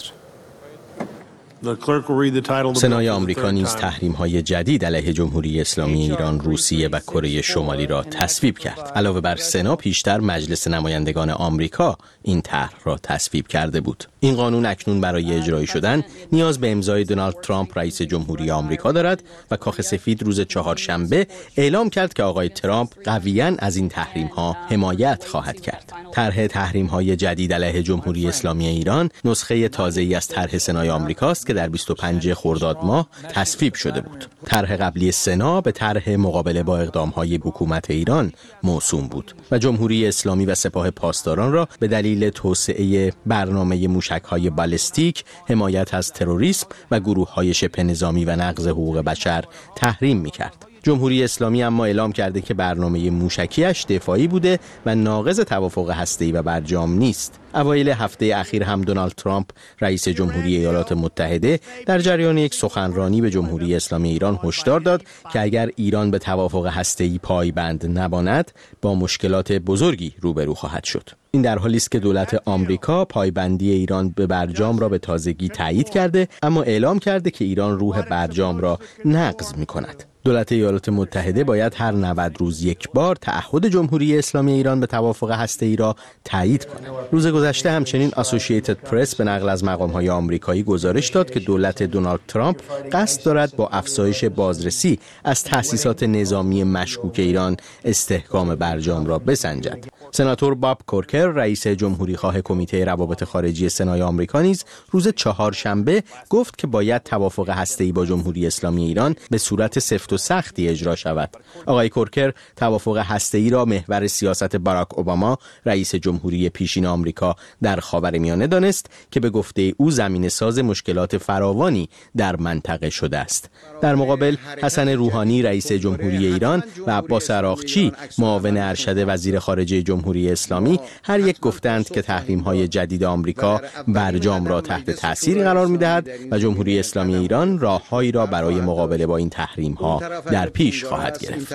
S3: سنای آمریکا نیز تحریم‌های جدید علیه جمهوری اسلامی ایران، روسیه و کره شمالی را تصویب کرد. علاوه بر سنا، پیشتر مجلس نمایندگان آمریکا این طرح را تصویب کرده بود. این قانون اکنون برای اجرایی شدن نیاز به امضای دونالد ترامپ رئیس جمهوری آمریکا دارد و کاخ سفید روز چهارشنبه اعلام کرد که آقای ترامپ قویاً از این تحریم‌ها حمایت خواهد کرد. طرح تحریم‌های جدید علیه جمهوری اسلامی ایران نسخه تازه‌ای از طرح سنای آمریکاست که در 25 خرداد ماه تصویب شده بود. طرح قبلی سنا به طرح مقابله با اقدام‌های حکومت ایران موسوم بود و جمهوری اسلامی و سپاه پاسداران را به دلیل توسعه برنامه موشک‌های بالستیک، حمایت از تروریسم و گروه‌های شبه نظامی و نقض حقوق بشر تحریم می‌کرد. جمهوری اسلامی اما اعلام کرده که برنامه موشکیش دفاعی بوده و ناقض توافق هسته‌ای و برجام نیست. اوایل هفته اخیر هم دونالد ترامپ رئیس جمهوری ایالات متحده در جریان یک سخنرانی به جمهوری اسلامی ایران هشدار داد که اگر ایران به توافق هسته‌ای پایبند نماند با مشکلات بزرگی روبرو خواهد شد. این در حالی است که دولت آمریکا پایبندی ایران به برجام را به تازگی تایید کرده اما اعلام کرده که ایران روح برجام را نقض می‌کند. دولت ایالات متحده باید هر 90 روز یک بار تعهد جمهوری اسلامی ایران به توافق هسته‌ای را تایید کند. روز گذشته همچنین اسوسییتد پرس به نقل از مقام‌های آمریکایی گزارش داد که دولت دونالد ترامپ قصد دارد با افزایش بازرسی از تأسیسات نظامی مشکوک ایران استحکام برجام را بسنجد. سناتور باب کورکر رئیس جمهوری خواه کمیته روابط خارجی سنای آمریکا نیز روز چهارشنبه گفت که باید توافق هسته‌ای با جمهوری اسلامی ایران به صورت سفت و سختی اجرا شود. آقای کورکر توافق هسته‌ای را محور سیاست باراک اوباما رئیس جمهوری پیشین آمریکا در خاورمیانه دانست که به گفته او زمینه‌ساز مشکلات فراوانی در منطقه شده است. در مقابل حسن روحانی رئیس جمهوری ایران و عباس عراقچی معاون ارشد وزیر خارجه جمهوری اسلامی هر یک گفتند که تحریم‌های جدید آمریکا برجام را تحت تاثیر قرار می‌دهد و جمهوری اسلامی ایران راه‌هایی را برای مقابله با این تحریم‌ها در پیش خواهد گرفت.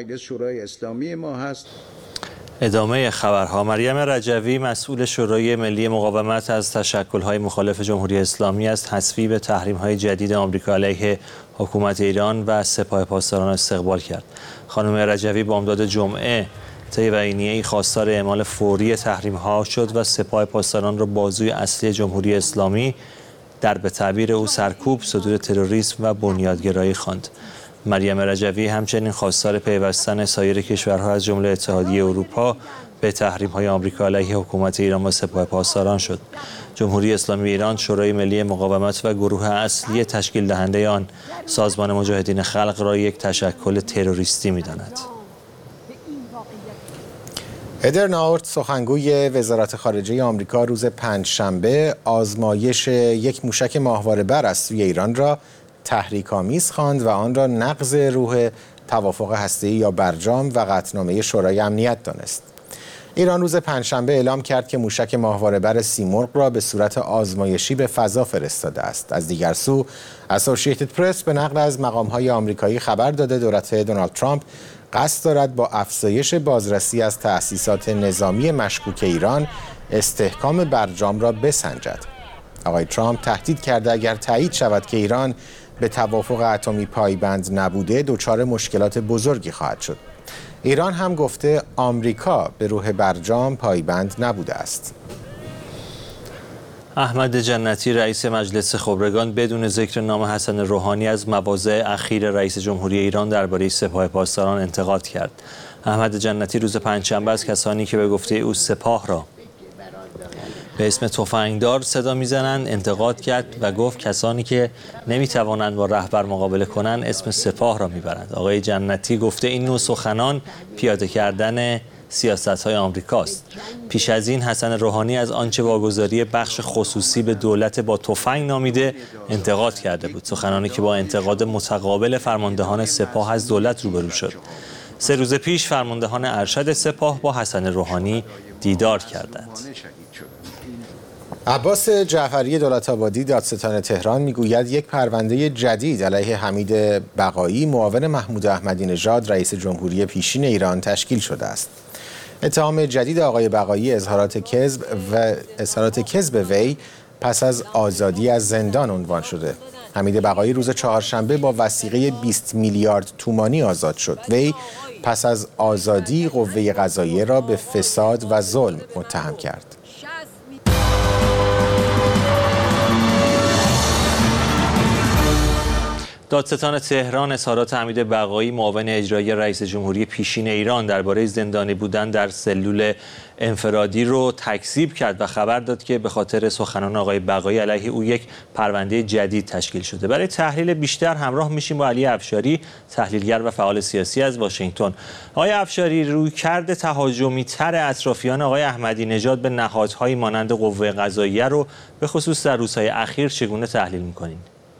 S1: ادامه خبرها. مریم رجوی مسئول شورای ملی مقاومت از تشکل‌های مخالف جمهوری اسلامی از تصویب تحریم‌های جدید آمریکا علیه حکومت ایران و سپاه پاسداران استقبال کرد. خانم رجوی بامداد جمعه طی بیانیه‌ای خواستار اعمال فوری تحریم‌ها شد و سپاه پاسداران را بازوی اصلی جمهوری اسلامی در به تعبیر او سرکوب، صدور تروریسم و بنیادگرایی خواند. مریم رجوی همچنین خواستار پیوستن سایر کشورها از جمله اتحادیه اروپا به تحریم‌های آمریکا علیه حکومت ایران و سپاه پاسداران شد. جمهوری اسلامی ایران شورای ملی مقاومت و گروه اصلی تشکیل دهنده آن سازمان مجاهدین خلق را یک تشکل تروریستی می‌داند.
S2: هدر ناورت سخنگوی وزارت خارجه آمریکا روز پنجشنبه آزمایش یک موشک ماهواره‌بر از سوی ایران را تحریک‌آمیز خواند و آن را نقض روح توافق هسته‌ای یا برجام و قطعنامه شورای امنیت دانست. ایران روز پنجشنبه اعلام کرد که موشک ماهواره‌بر سیمرغ را به صورت آزمایشی به فضا فرستاده است. از دیگر سو، اسوسییتد پرس به نقل از مقام‌های آمریکایی خبر داده دولت دونالد ترامپ قصد دارد با افزایش بازرسی از تأسیسات نظامی مشکوک ایران استحکام برجام را بسنجد. آقای ترامپ تهدید کرده اگر تایید شود که ایران به توافق اتمی پایبند نبوده دچار مشکلات بزرگی خواهد شد. ایران هم گفته آمریکا به روح برجام پایبند نبوده است.
S1: احمد جنتی رئیس مجلس خبرگان بدون ذکر نام حسن روحانی از مواضع اخیر رئیس جمهوری ایران درباره سپاه پاسداران انتقاد کرد. احمد جنتی روز پنجشنبه از کسانی که به گفته او سپاه را به اسم تفنگدار صدا میزنند انتقاد کرد و گفت کسانی که نمیتوانند با رهبر مقابله کنند اسم سپاه را میبرند. آقای جنتی گفته این نوع سخنان پیاده کردن سیاست‌های آمریکاست. پیش از این حسن روحانی از آنچه واگذاری بخش خصوصی به دولت با تفنگ نامیده انتقاد کرده بود، سخنانی که با انتقاد متقابل فرماندهان سپاه از دولت روبرو شد. 3 روز پیش فرماندهان ارشد سپاه با حسن روحانی دیدار کردند.
S2: عباس جعفری دولت‌آبادی دادستان تهران میگوید یک پرونده جدید علیه حمید بقایی معاون محمود احمدی نژاد رئیس جمهوری پیشین ایران تشکیل شده است. اتهام جدید آقای بقایی اظهارات کذب وی پس از آزادی از زندان عنوان شده. حمید بقایی روز چهارشنبه با وثیقه 20 میلیارد تومانی آزاد شد. وی پس از آزادی قوه قضاییه را به فساد و ظلم متهم کرد.
S1: دادستان تهران اظهارات حمید بقایی معاون اجرایی رئیس جمهوری پیشین ایران درباره زندانی بودن در سلول انفرادی رو تکذیب کرد و خبر داد که به خاطر سخنان آقای بقایی علیه او یک پرونده جدید تشکیل شده. برای تحلیل بیشتر همراه میشیم با علی افشاری، تحلیلگر و فعال سیاسی از واشنگتن. آقای افشاری، رویکرد تهاجمی‌تر اطرافیان آقای احمدی نژاد به نهادهایی مانند قوه قضاییه رو به خصوص در روزهای اخیر چگونه تحلیل می‌کنید؟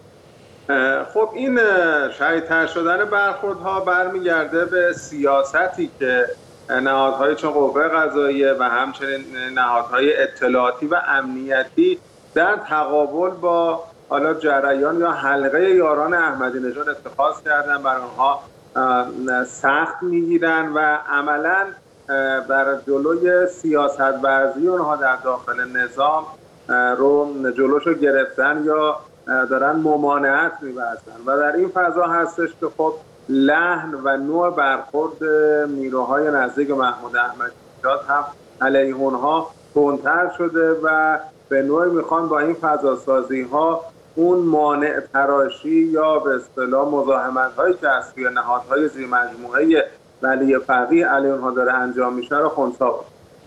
S4: خب این شدیدتر شدن برخوردها برمیگرده به سیاستی که نهادهای چون قوه قضاییه و همچنین نهادهای اطلاعاتی و امنیتی در تقابل با حالا جریان یا حلقه یاران احمدی نژاد اتخاذ کردن، بر آنها سخت میگیرن و عملا بر جلوی سیاست ورزی اونها در داخل نظام رو جلوشو گرفتن یا دارن ممانعت می‌ورزن و در این فضا هستش که خب لحن و نوع برخورد نیروهای نزدیک محمود احمدی نژاد هم علیه اونها تندتر شده و به نوعی میخوان با این فضاسازی ها اون مانع تراشی یا به اصطلاح مزاحمت هایی که از سوی نهادهای زیر مجموعه ولی فقیه علیه اونها داره انجام میشه رو خنثی کنه.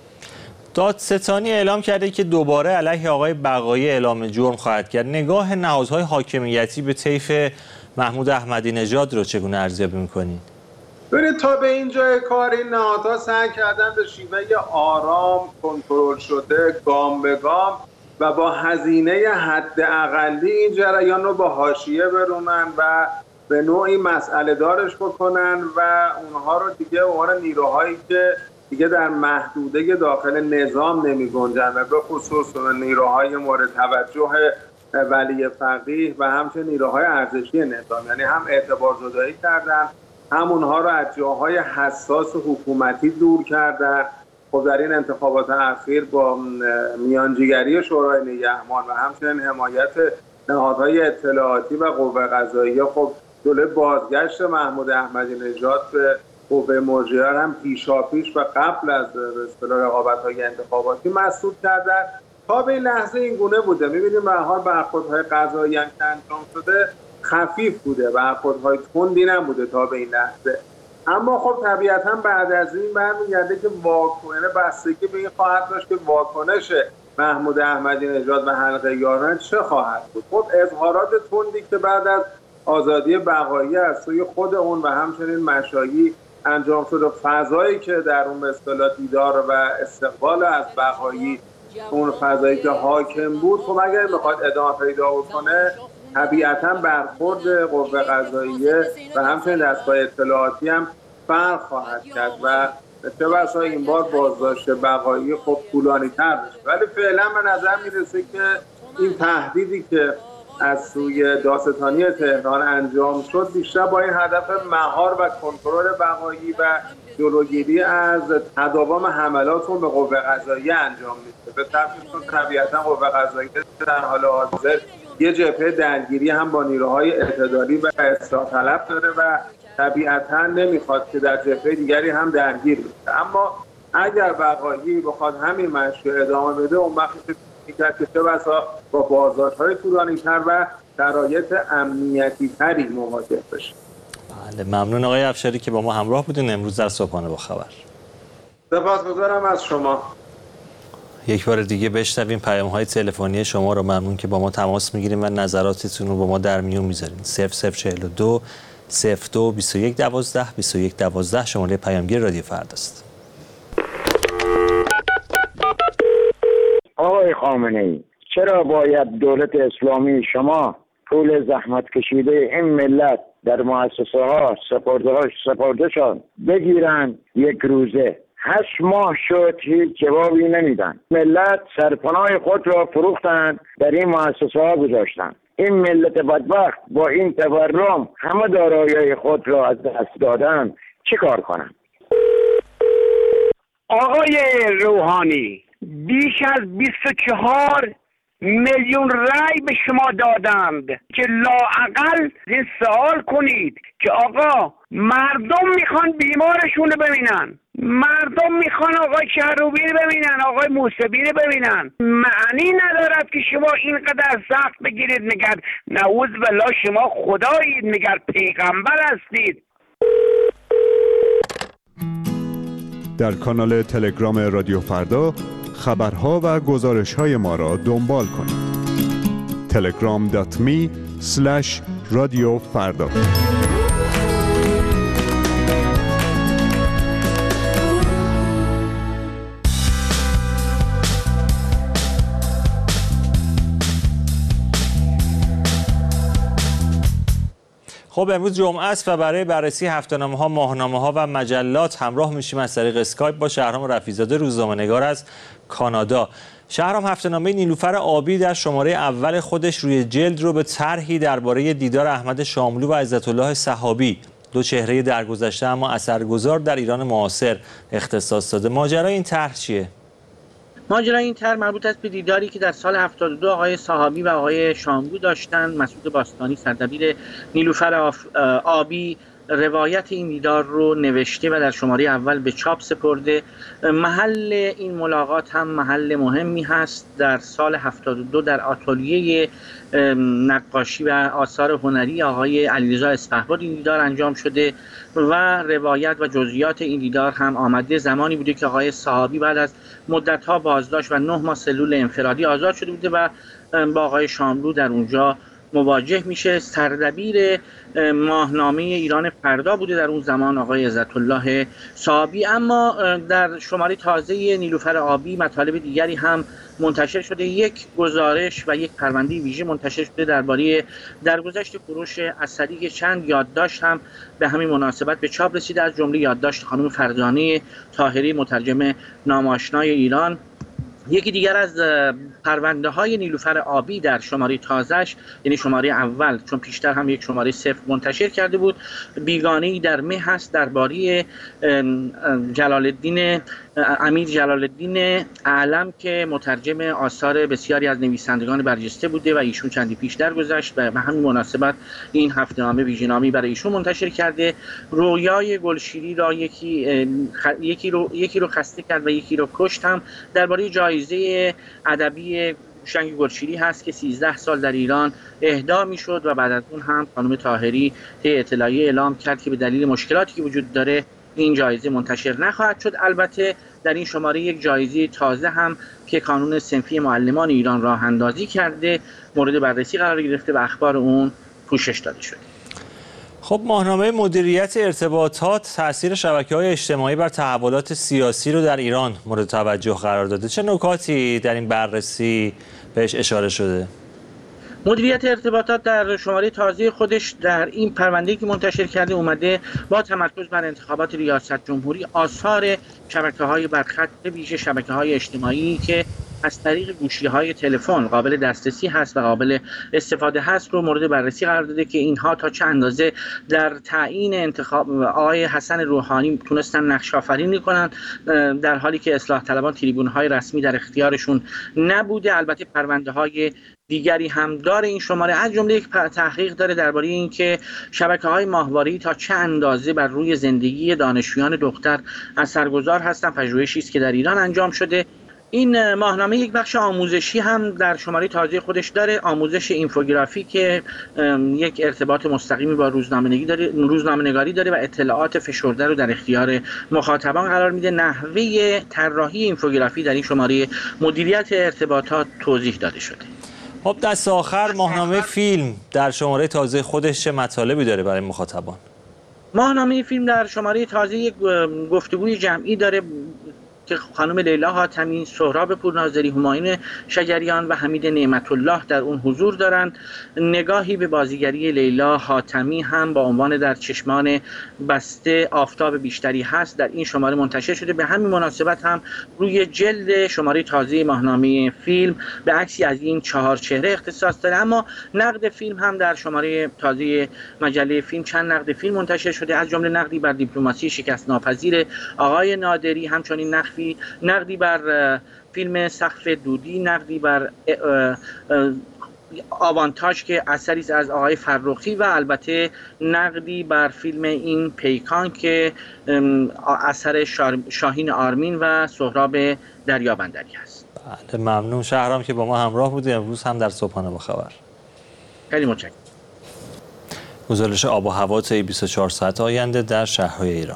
S1: دادستانی اعلام کرده که دوباره علیه آقای بقایی اعلام جرم خواهد کرد. نگاه نهادهای حاکمیتی به طیف محمود احمدی نژاد رو چگونه ارزیابی می‌کنید؟
S4: ببینید تا به اینجای کار این نهادها سعی کردن به شیوه آرام، کنترل شده، گام به گام و با هزینه حداقلی این جریان رو با حاشیه برونن و به نوعی مسئله دارش بکنن و اونها رو دیگه اون نیروهایی که دیگه در محدوده داخل نظام نمی گنجن و به خصوص نیروهای مورد توجه ولی فقیه و همچنین نیروهای ارزشی نظام، یعنی هم اعتبار زدایی کردن، هم اونها رو از جاهای حساس حکومتی دور کردن. خب در این انتخابات اخیر با میانجیگری شورای نگهبان و همچنین حمایت نهادهای اطلاعاتی و قوه قضاییه خب جلوی بازگشت محمود احمدی نژاد به قوه مرجعه هم پیشاپیش و قبل از رقابت‌های انتخاباتی مسدود کردن. تا به این لحظه این گونه بوده. می‌بینیم به هر حال برخوردهای قضایی هم که انجام شده خفیف بوده، برخوردهای تندی نبوده تا به این لحظه. اما خب طبیعتا بعد از این برمیگرده که واکنش بستگی به این خواهد داشت که واکنش محمود احمدی نژاد و حلقه یاران چه خواهد بود. خب اظهارات تندی که بعد از آزادی بقایی از سوی خود اون و همچنین مشایی انجام شد و فضایی که در اون به اصطلاح دیدار و استقبال از بقایی، اون فضایی که حاکم بود، خب اگر میخواد ادامه پیدا بکنه طبیعتا برخورد قوه قضاییه و همچنین دستگاه اطلاعاتی هم فرق خواهد کرد و چه بسا این بار بازداشت بقایی خب طولانی تر بشه. ولی فعلا به نظر میرسه که این تهدیدی که از سوی دادستانی تهران انجام شد بیشتر با این هدف مهار و کنترل بقایی و جلوگیری از تداوم حملاتون به قوه قضاییه انجام میشه. به طبع طبیعتا قوه قضاییه در حال حاضر یه جبهه درگیری هم با نیروهای اعتدالی و اصلاح طلب داره و طبیعتا نمیخواد که در جبهه دیگری هم درگیر بشه. اما اگر بقایی بخواد همین مشروع ادامه بده، اون وقتی که چه بسا با بازداشت‌های طولانی‌تر و شرایط امنیتی تری مواجه بشه.
S1: بله، ممنون آقای افشاری که با ما همراه بودین امروز در صبحانه با خبر.
S4: سپاسگزارم از شما.
S1: یک بار دیگه بشنویم پیام‌های تلفنی شما رو. ممنون که با ما تماس میگیریم و نظراتتون رو با ما در میون میذارین. 0042 02 21 12 21 12 شماره پیامگیر رادیو فرداست.
S5: آقای خامنه‌ای، چرا باید دولت اسلامی شما پول زحمت کشیده این ملت در مؤسسه ها سپردهشان بگیرن یک روزه 8 ماه شد هیچ جوابی نمیدن؟ ملت سرپناه خود را فروختند در این مؤسسه ها گذاشتند. این ملت بدبخت با این تورم همه دارایی‌های خود را از دست دادن، چی کار کنن؟
S14: آقای روحانی، بیش از 24 میلیون رای به شما دادند که لااقل این سوال کنید که آقا مردم میخوان بیمارشون رو ببینن، مردم میخوان آقای کروبی رو ببینن، آقای موسوی رو ببینن. معنی ندارد که شما اینقدر سخت بگیرید نگر نعوذ بالله شما خدایید، نگر پیغمبر هستید.
S8: در کانال تلگرام رادیو فردا خبرها و گزارش‌های ما را دنبال کنید. telegram.me/رادیو فردا.
S1: خب امروز جمعه است و برای بررسی هفته‌نامه‌ها، ماهنامه‌ها و مجلات همراه میشیم از طریق اسکایپ با شهرام رفیع‌زاده، روزنامه‌نگار از کانادا. شهرام، هفته‌نامه نیلوفر آبی در شماره اول خودش روی جلد رو به طرحی درباره دیدار احمد شاملو و عزت‌الله صحابی، دو چهره درگذشته اما اثرگذار در ایران معاصر، اختصاص داده. ماجرای این طرح چیه؟
S9: ماجرای این طرح مربوط است به دیداری که در سال 72 آقای صحابی و آقای شاملو داشتند. مسعود باستانی سردبیر نیلوفر آبی روایت این دیدار رو نوشته و در شماره اول به چاپ سپرده. محل این ملاقات هم محل مهمی هست. در سال 72 در آتلیه نقاشی و آثار هنری آقای علیرضا اسپهباد این دیدار انجام شده و روایت و جزئیات این دیدار هم آمده. زمانی بوده که آقای صحابی بعد از مدت‌ها بازداشت و 9 ماه سلول انفرادی آزاد شده بوده و با آقای شاملو در اونجا مواجه میشه. سردبیر ماهنامه ایران فردا بوده در اون زمان آقای عزت‌الله صحابی. اما در شماره تازه نیلوفر آبی مطالب دیگری هم منتشر شده. یک گزارش و یک پرونده ویژه منتشر شده درباره درگذشت کوروش اسدی که چند یادداشت هم به همین مناسبت به چاپ رسیده، از جمله یادداشت خانم فردانه طاهری مترجم نام‌آشنای ایران. یکی دیگر از پرونده های نیلوفر آبی در شماره تازهش، یعنی شماره اول، چون پیشتر هم یک شماره 0 منتشر کرده بود، بیگانه‌ای در مه هست درباره امیر جلال الدین اعلم که مترجم آثار بسیاری از نویسندگان برجسته بوده و ایشون چندی پیش درگذشت و به همین مناسبت این هفته‌نامه ویژه‌نامی برای ایشون منتشر کرده. رویای گلشیری را یکی رو خسته کرد و یکی رو کشت هم درباره جایزه ادبی هوشنگ گلشیری هست که 13 سال در ایران اهدا میشد و بعد از اون هم خانم طاهری طی اطلاعیه اعلام کرد که به دلیل مشکلاتی که وجود داره این جایزه منتشر نخواهد شد. البته در این شماره یک جایزه تازه هم که کانون صنفی معلمان ایران راه اندازی کرده مورد بررسی قرار گرفته و اخبار اون پوشش داده شده.
S1: خب ماهنامه مدیریت ارتباطات تأثیر شبکه‌های اجتماعی بر تحولات سیاسی رو در ایران مورد توجه قرار داده. چه نکاتی در این بررسی بهش اشاره شده؟
S9: مدیریت ارتباطات در شماره تازه خودش در این پرونده‌ای که منتشر کرده اومده با تمرکز بر انتخابات ریاست جمهوری آثار شبکه‌های برخط به ویژه شبکه‌های اجتماعی که از طریق گوشی‌های تلفن قابل دسترسی هست و قابل استفاده هست رو مورد بررسی قرار داده که اینها تا چه اندازه در تعیین انتخاب آقای حسن روحانی تونستن نقش آفرینی کنن در حالی که اصلاح طلبان تریبون‌های رسمی در اختیارشون نبوده. البته پرونده‌های دیگری هم داره این شماره، از جمله یک تحقیق داره درباره اینکه شبکه‌های ماهواره‌ای تا چه اندازه بر روی زندگی دانشجویان دختر اثرگذار هستند. پژوهشی است که در ایران انجام شده. این ماهنامه یک بخش آموزشی هم در شماره تازه خودش داره، آموزش اینفوگرافی که یک ارتباط مستقیمی با روزنامه‌نگاری داره و اطلاعات فشرده رو در اختیار مخاطبان قرار میده. نحوه طراحی اینفوگرافی در این شماره مدیریت ارتباطات توضیح داده شده.
S1: خب دست آخر ماهنامه فیلم در شماره تازه خودش چه مطالبی داره برای مخاطبان؟
S9: ماهنامه فیلم در شماره تازه یک گفتگوی جمعی داره که خانم لیلا حاتمی، سهراب پورناظری، همایون شجریان و حمید نعمت الله در اون حضور دارند. نگاهی به بازیگری لیلا حاتمی هم با عنوان در چشمان بسته آفتاب بیشتری هست در این شماره منتشر شده. به همین مناسبت هم روی جلد شماره تازه ماهنامه فیلم به عکسی از این 4 چهره اختصاص داره. اما نقد فیلم هم در شماره تازه مجله فیلم چند نقد فیلم منتشر شده، از جمله نقدی بر دیپلماسی شکست ناپذیر آقای نادری، همچنین نقدی بر فیلم سقف دودی، نقدی بر آوانتاژ که اثری است از آقای فرخی و البته نقدی بر فیلم این پیکان که اثر شاهین آرمین و سهراب دریابندری است.
S1: بله ممنون شهرام که با ما همراه بودی امروز هم در صبحانه با خبر.
S9: خیلی متشکرم.
S1: گزارش آب و هوا طی 24 ساعت آینده در شهرهای ایران.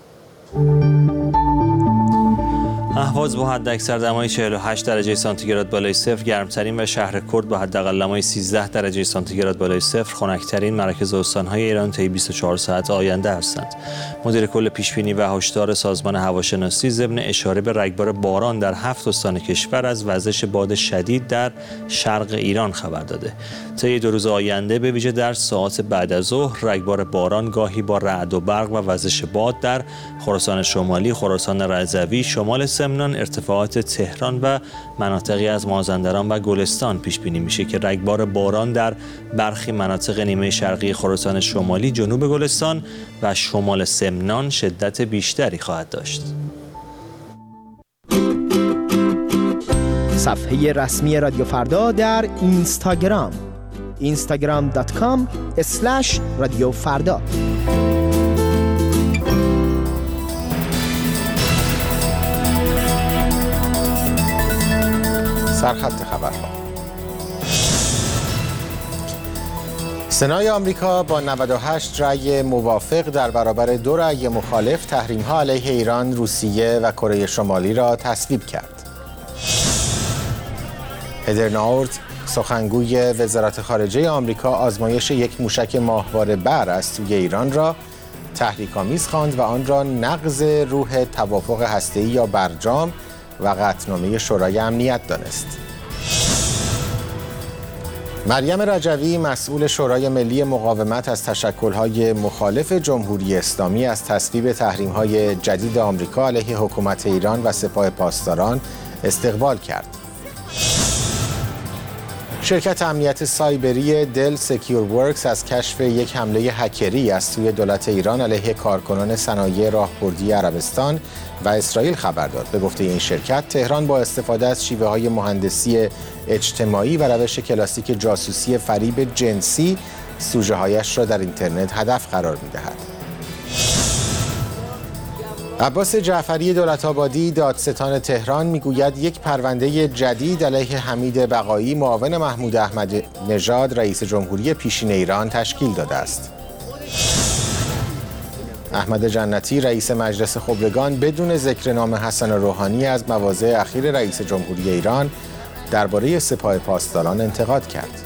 S1: اهواز با حداکثر دمای 48 درجه سانتیگراد بالای صفر گرمترین و شهر کرد با حداقل دمای 13 درجه سانتیگراد بالای صفر خنک‌ترین مراکز استان‌های ایران طی 24 ساعت آینده هستند. مدیر کل پیشبینی و هشدار سازمان هواشناسی ضمن اشاره به رگبار باران در 7 استان کشور از وزش باد شدید در شرق ایران خبر داده. طی 2 روز آینده به ویژه در ساعات بعد از ظهر رگبار باران گاهی با رعد و برق و وزش باد در خراسان شمالی، خراسان رضوی، شمال سمنان، ارتفاعات تهران و مناطقی از مازندران و گلستان پیش بینی میشه که رگبار باران در برخی مناطق نیمه شرقی خراسان شمالی، جنوب گلستان و شمال سمنان شدت بیشتری خواهد داشت.
S15: صفحه رسمی رادیو فردا در اینستاگرام instagram.com/رادیو فردا.
S2: سرخط خبرها. سنای آمریکا با 98 رأی موافق در برابر 2 رأی مخالف تحریم‌ها علیه ایران، روسیه و کره شمالی را تصویب کرد. هدر ناورت، سخنگوی وزارت خارجه آمریکا، آزمایش یک موشک ماهواره بر از سوی ایران را تحریک‌آمیز خواند و آن را نقض روح توافق هسته‌ای یا برجام و قطعنامه شورای امنیت دانست. مریم رجوی، مسئول شورای ملی مقاومت، از تشکل‌های مخالف جمهوری اسلامی از تصویب تحریم‌های جدید آمریکا علیه حکومت ایران و سپاه پاسداران استقبال کرد. شرکت امنیت سایبری دل سکیور ورکس از کشف یک حمله هکری از سوی دولت ایران علیه کارکنان صنایع راهبردی عربستان و اسرائیل خبر داد. به گفته این شرکت، تهران با استفاده از شیوه‌های مهندسی اجتماعی و روش کلاسیک جاسوسی فریب جنسی سوژه‌هایش را در اینترنت هدف قرار می‌دهد. عباس جعفری دولت‌آبادی دادستان تهران میگوید یک پرونده جدید علیه حمید بقایی معاون محمود احمدی نژاد رئیس جمهوری پیشین ایران تشکیل داده است. احمد جنتی رئیس مجلس خبرگان بدون ذکر نام حسن روحانی از مواضع اخیر رئیس جمهوری ایران درباره سپاه پاسداران انتقاد کرد.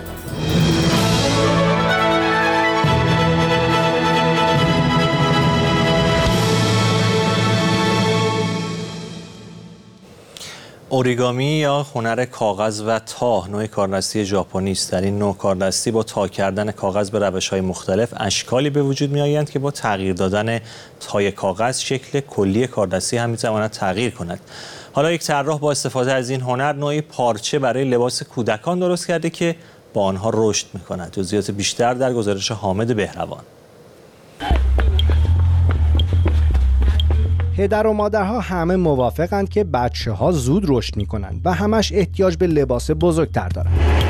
S1: اوریگامی یا هنر کاغذ و تا نوع کاردستی ژاپنی است. در این نوع کاردستی با تا کردن کاغذ به روش‌های مختلف اشکالی به وجود می‌آیند که با تغییر دادن تای کاغذ شکل کلی کاردستی هم می‌تواند تغییر کند. حالا یک طراح با استفاده از این هنر نوعی پارچه برای لباس کودکان درست کرده که با آنها رشد می‌کند. جزئیات بیشتر در گزارش حامد بهروان.
S15: پدر و مادرها همه موافقند که بچه‌ها زود رشد می‌کنند و همش احتیاج به لباس بزرگتر دارند.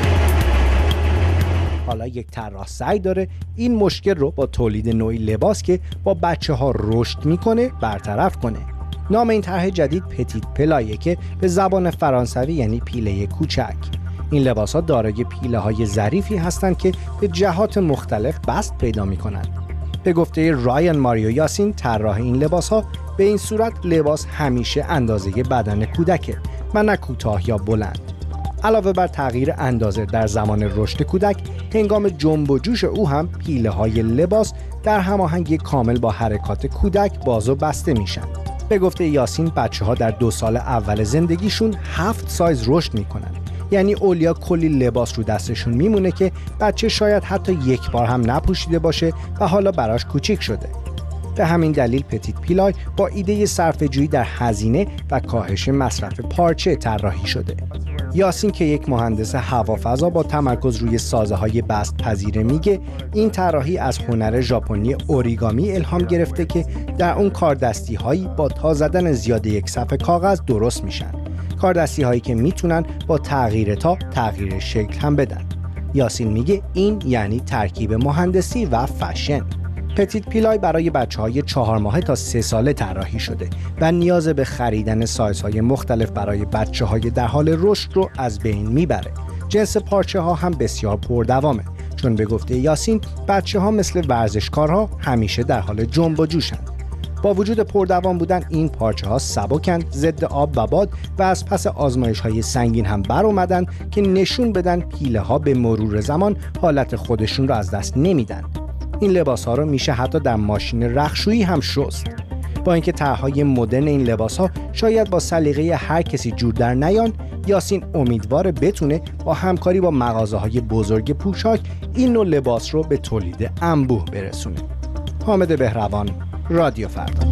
S15: حالا یک طراح سعی داره این مشکل رو با تولید نوعی لباس که با بچه‌ها رشد می‌کنه برطرف کنه. نام این طرح جدید پتیت پلایه که به زبان فرانسوی یعنی پیله کوچک. این لباس‌ها دارای پیله‌های ظریفی هستند که به جهات مختلف بست پیدا می‌کنند. به گفته رایان ماریو یاسین طراح این لباس‌ها، به این صورت لباس همیشه اندازه بدن کودکه و نه کوتاه یا بلند. علاوه بر تغییر اندازه در زمان رشد کودک، هنگام جنب و جوش او هم پیله‌های لباس در هماهنگی کامل با حرکات کودک باز و بسته میشن. به گفته یاسین بچه‌ها در 2 سال اول زندگیشون 7 سایز رشد میکنن. یعنی اولیا کلی لباس رو دستشون میمونه که بچه شاید حتی یک بار هم نپوشیده باشه و حالا براش کوچیک شده. به همین دلیل پتیت پیلای با ایده صرفه‌جویی در هزینه و کاهش مصرف پارچه طراحی شده. یاسین که یک مهندس هوافضا با تمرکز روی سازه‌های بست پذیره میگه این طراحی از هنر ژاپنی اوریگامی الهام گرفته که در اون کاردستی‌هایی با تا زدن زیاده یک صفحه کاغذ درست میشن. کاردستی‌هایی که میتونن با تغییر تا تغییر شکل هم بدن. یاسین میگه این یعنی ترکیب مهندسی و فشن. پتیت پیلای برای بچه‌های 4 ماهه تا 3 ساله طراحی شده و نیاز به خریدن سایزهای مختلف برای بچه‌های در حال رشد رو از بین میبره. جنس پارچه‌ها هم بسیار پردوامه، چون به گفته یاسین بچه‌ها مثل ورزشکارها همیشه در حال جنب و جوشند. با وجود پردوام بودن این پارچه‌ها سبکند، ضد آب و باد و از پس آزمایش‌های سنگین هم بر اومدن که نشون بدن پیله‌ها به مرور زمان حالت خودشون رو از دست نمیدن. این لباس‌ها رو میشه حتی در ماشین رختشویی هم شست. با اینکه طرح‌های مدرن این لباس‌ها شاید با سلیقه هر کسی جور در نیان، یاسین امیدواره بتونه با همکاری با مغازه‌های بزرگ پوشاک این نوع لباس رو به تولید انبوه برسونه. حامد بهروان، رادیو فردا.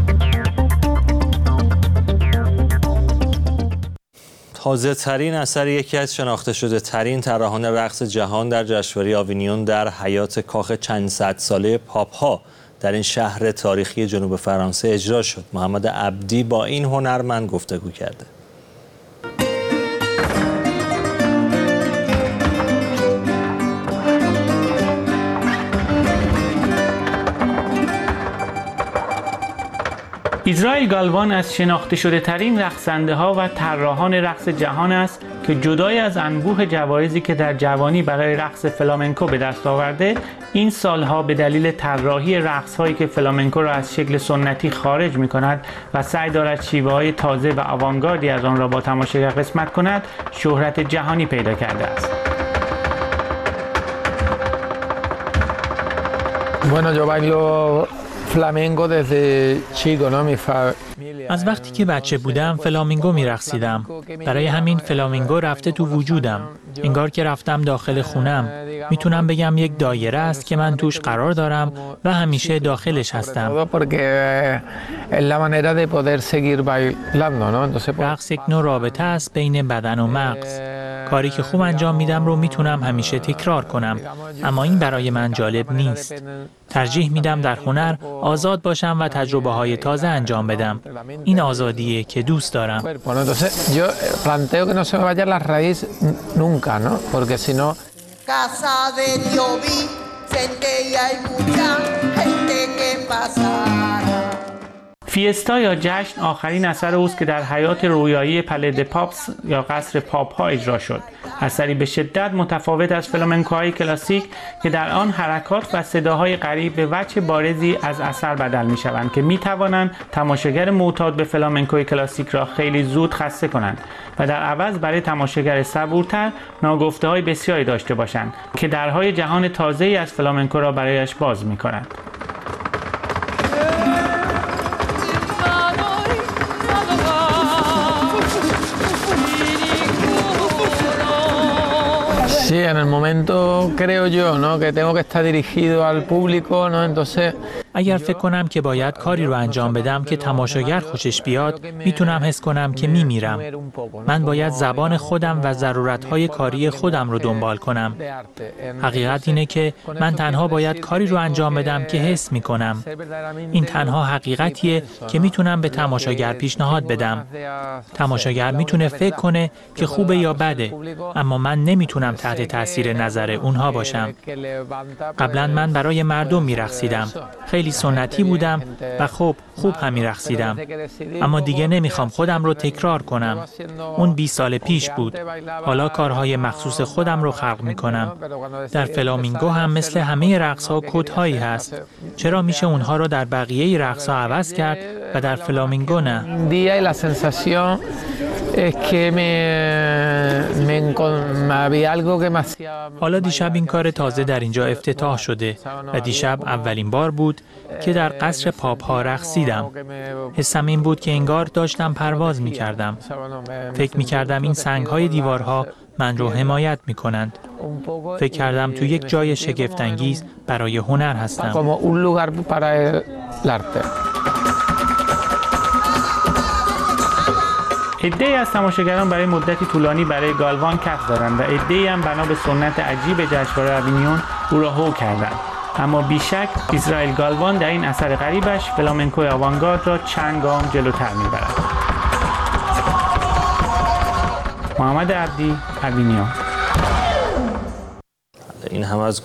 S1: تازه ترین اثر یکی از شناخته شده ترین طراحان رقص جهان در جشنواره آوینیون در حیات کاخ چند صد ساله پاپ ها در این شهر تاریخی جنوب فرانسه اجرا شد. محمد عبدی با این هنرمند گفتگو کرده.
S16: ایزرائیل گالوان از شناخته شده ترین رقصنده ها و طراحان رقص جهان است که جدای از انبوه جوایزی که در جوانی برای رقص فلامنکو به دست آورده، این سالها به دلیل طراحی رقص هایی که فلامنکو را از شکل سنتی خارج می کند و سعی دارد شیوه های تازه و آوانگاردی از آن را با تماشاگر قسمت کند، شهرت جهانی پیدا کرده است.
S17: Bueno, yo bailo flamenco desde chico, ¿no?
S18: از وقتی که بچه بودم فلامینگو می‌رقصیدم. برای همین فلامینگو رفته تو وجودم. انگار که رفتم داخل خونم. میتونم بگم یک دایره است که من توش قرار دارم و همیشه داخلش هستم. رقص یک نوع رابطه است بین بدن و مغز. کاری که خوب انجام میدم رو میتونم همیشه تکرار کنم، اما این برای من جالب نیست. ترجیح میدم در هنر آزاد باشم و تجربه های تازه انجام بدم. این آزادیه که دوست دارم.
S16: فیستا یا جشن آخرین اثر اوست که در حیات رویایی پله د پاپس یا قصر پاپ ها اجرا شد. اثری به شدت متفاوت از فلامنکوهای کلاسیک که در آن حرکات و صداهای غریب به وجه بارزی از اثر بدل می شوند که می توانند تماشاگر معتاد به فلامنکوی کلاسیک را خیلی زود خسته کنند و در عوض برای تماشاگر صبورتر ناگفته های بسیاری داشته باشند که درهای جهان تازه‌ای از فلامنکو را برایش باز می کنند.
S17: Sí, en el momento creo yo, ¿no? que tengo que estar dirigido al público, ¿no? Entonces
S18: اگر فکر کنم که باید کاری رو انجام بدم که تماشاگر خوشش بیاد، میتونم حس کنم که میمیرم. من باید زبان خودم و ضرورت‌های کاری خودم رو دنبال کنم. حقیقت اینه که من تنها باید کاری رو انجام بدم که حس میکنم. این تنها حقیقتیه که میتونم به تماشاگر پیشنهاد بدم. تماشاگر میتونه فکر کنه که خوبه یا بده، اما من نمیتونم تحت تاثیر نظر اونها باشم. قبلا من برای مردم میرقصیدم. خیلی سنتی بودم و خوب هم میرقصیدم، اما دیگه نمیخوام خودم رو تکرار کنم. اون 20 سال پیش بود. حالا کارهای مخصوص خودم رو خلق میکنم. در فلامینگو هم مثل همه رقص‌ها کدهایی هست. چرا میشه اونها رو در بقیه رقص‌ها عوض کرد و در فلامینگو نه؟ حالا دیشب این کار تازه در اینجا افتتاح شده و دیشب اولین بار بود که در قصر پاپ ها رقصیدم. حسم این بود که انگار داشتم پرواز می کردم. فکر می کردم این سنگ های دیوارها من رو حمایت می کنند. فکر کردم تو یک جای شگفت‌انگیز برای هنر هستم.
S16: عده‌ای از تماشاگران برای مدتی طولانی برای گالوان کف زدند و عده‌ای هم بنا به سنت عجیب جشنواره اوینیون او را هو کردند. اما بیشک اسرائیل گالوان در این اثر غریبش فلامنکوی آوانگارد را چند گام جلوتر میبرد. محمد عبدی، اوینیون.
S1: این هم از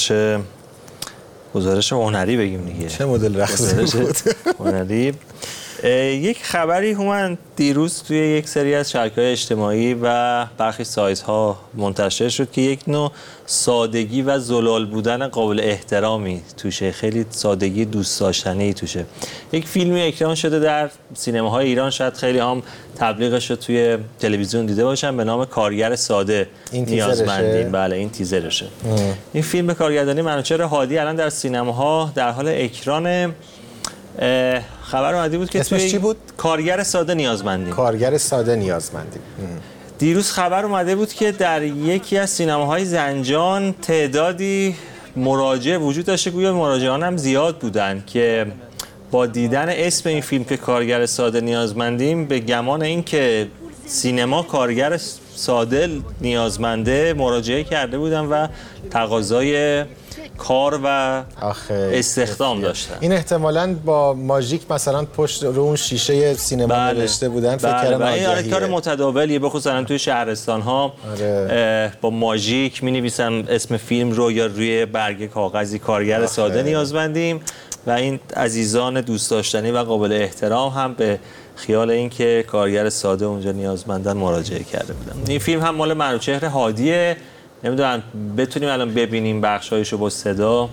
S1: گزارش هنری بگیم دیگه.
S2: چه مدل رقصی بود؟
S1: هنری. یک خبری هومن دیروز توی یک سری از شبکه‌های اجتماعی و برخی سایت‌ها منتشر شد که یک نوع سادگی و زلال بودن قابل احترامی توشه، خیلی سادگی دوست داشتنی توشه. یک فیلمی اکران شده در سینماهای ایران، شاید خیلی هم تبلیغش رو توی تلویزیون دیده باشن، به نام کارگر ساده نیازمندیم. بله این تیزرشه. این فیلم به کارگردانی منوچهر هادی الان در سینماها در حال اکران. خبر اومده بود که
S2: اسمش چی بود؟
S1: کارگر ساده نیازمندیم.
S2: کارگر ساده نیازمندیم.
S1: دیروز خبر اومده بود که در یکی از سینماهای زنجان تعدادی مراجع وجود داشته، گویا مراجعان هم زیاد بودن که با دیدن اسم این فیلم که کارگر ساده نیازمندیم به گمان این که سینما کارگر ساده نیازمنده مراجعه کرده بودن و تقاضای کار و استخدام داشتن.
S2: این احتمالاً با ماژیک مثلا پشت رو اون شیشه سینما نوشته بودن. فکر کردم
S1: این کار متداولیه، بخصوصا توی شهرستان ها. با ماژیک می‌نویسن اسم فیلم رو یا روی برگ کاغذی کارگر ساده نیازمندیم و این عزیزان دوست داشتنی و قابل احترام هم به خیال اینکه کارگر ساده اونجا نیازمندن مراجعه کرده بودن. این فیلم هم مال منوچهر هادیه. نمیدونم بتونیم الان ببینیم بخشایشو با صدا.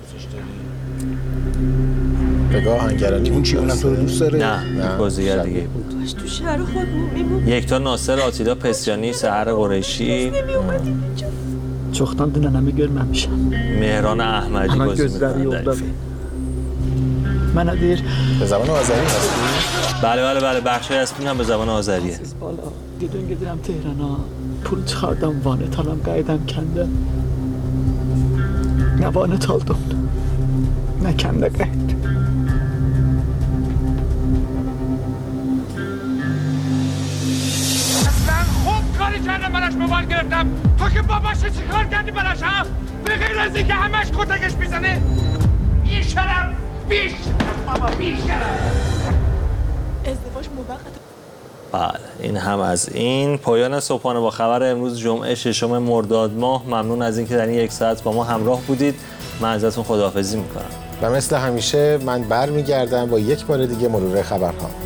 S2: بگاه هنگرانی
S12: اون چی اونم تو رو دوست داره؟
S1: نه بازیگر دیگه بود.
S19: تو شهر خودمون میمون.
S1: یکتا ناصر، آتیلا پسیانی، سحر قریشی،
S20: چختان دونه نمیگل من میشم.
S1: مهران احمدی بازی میکنه.
S20: من ادیر
S2: به زبان آذری هست.
S1: بله بخشای از فیلم هم به زبان آذریه.
S20: بالا گیدم تهرانا پول چاردم وانه تالم قایدم کنده نه وانه تالدم نه کنده قاید.
S10: اصلا خوب کاری کردم براش موبایل گرفتم. تو که باباش چی کار کردی براش ها؟ به غیر از اینکه همش کتکش میزنه. بیشرم بابا بیشرم.
S19: ازدواج موقت.
S1: بله این هم از این پایان صبحانه با خبر امروز جمعه 6 مرداد ماه. ممنون از اینکه در این یک ساعت با ما همراه بودید. من ازتون خداحافظی میکنم.
S2: و مثل همیشه من برمیگردم با یک بار دیگه مرور خبرها.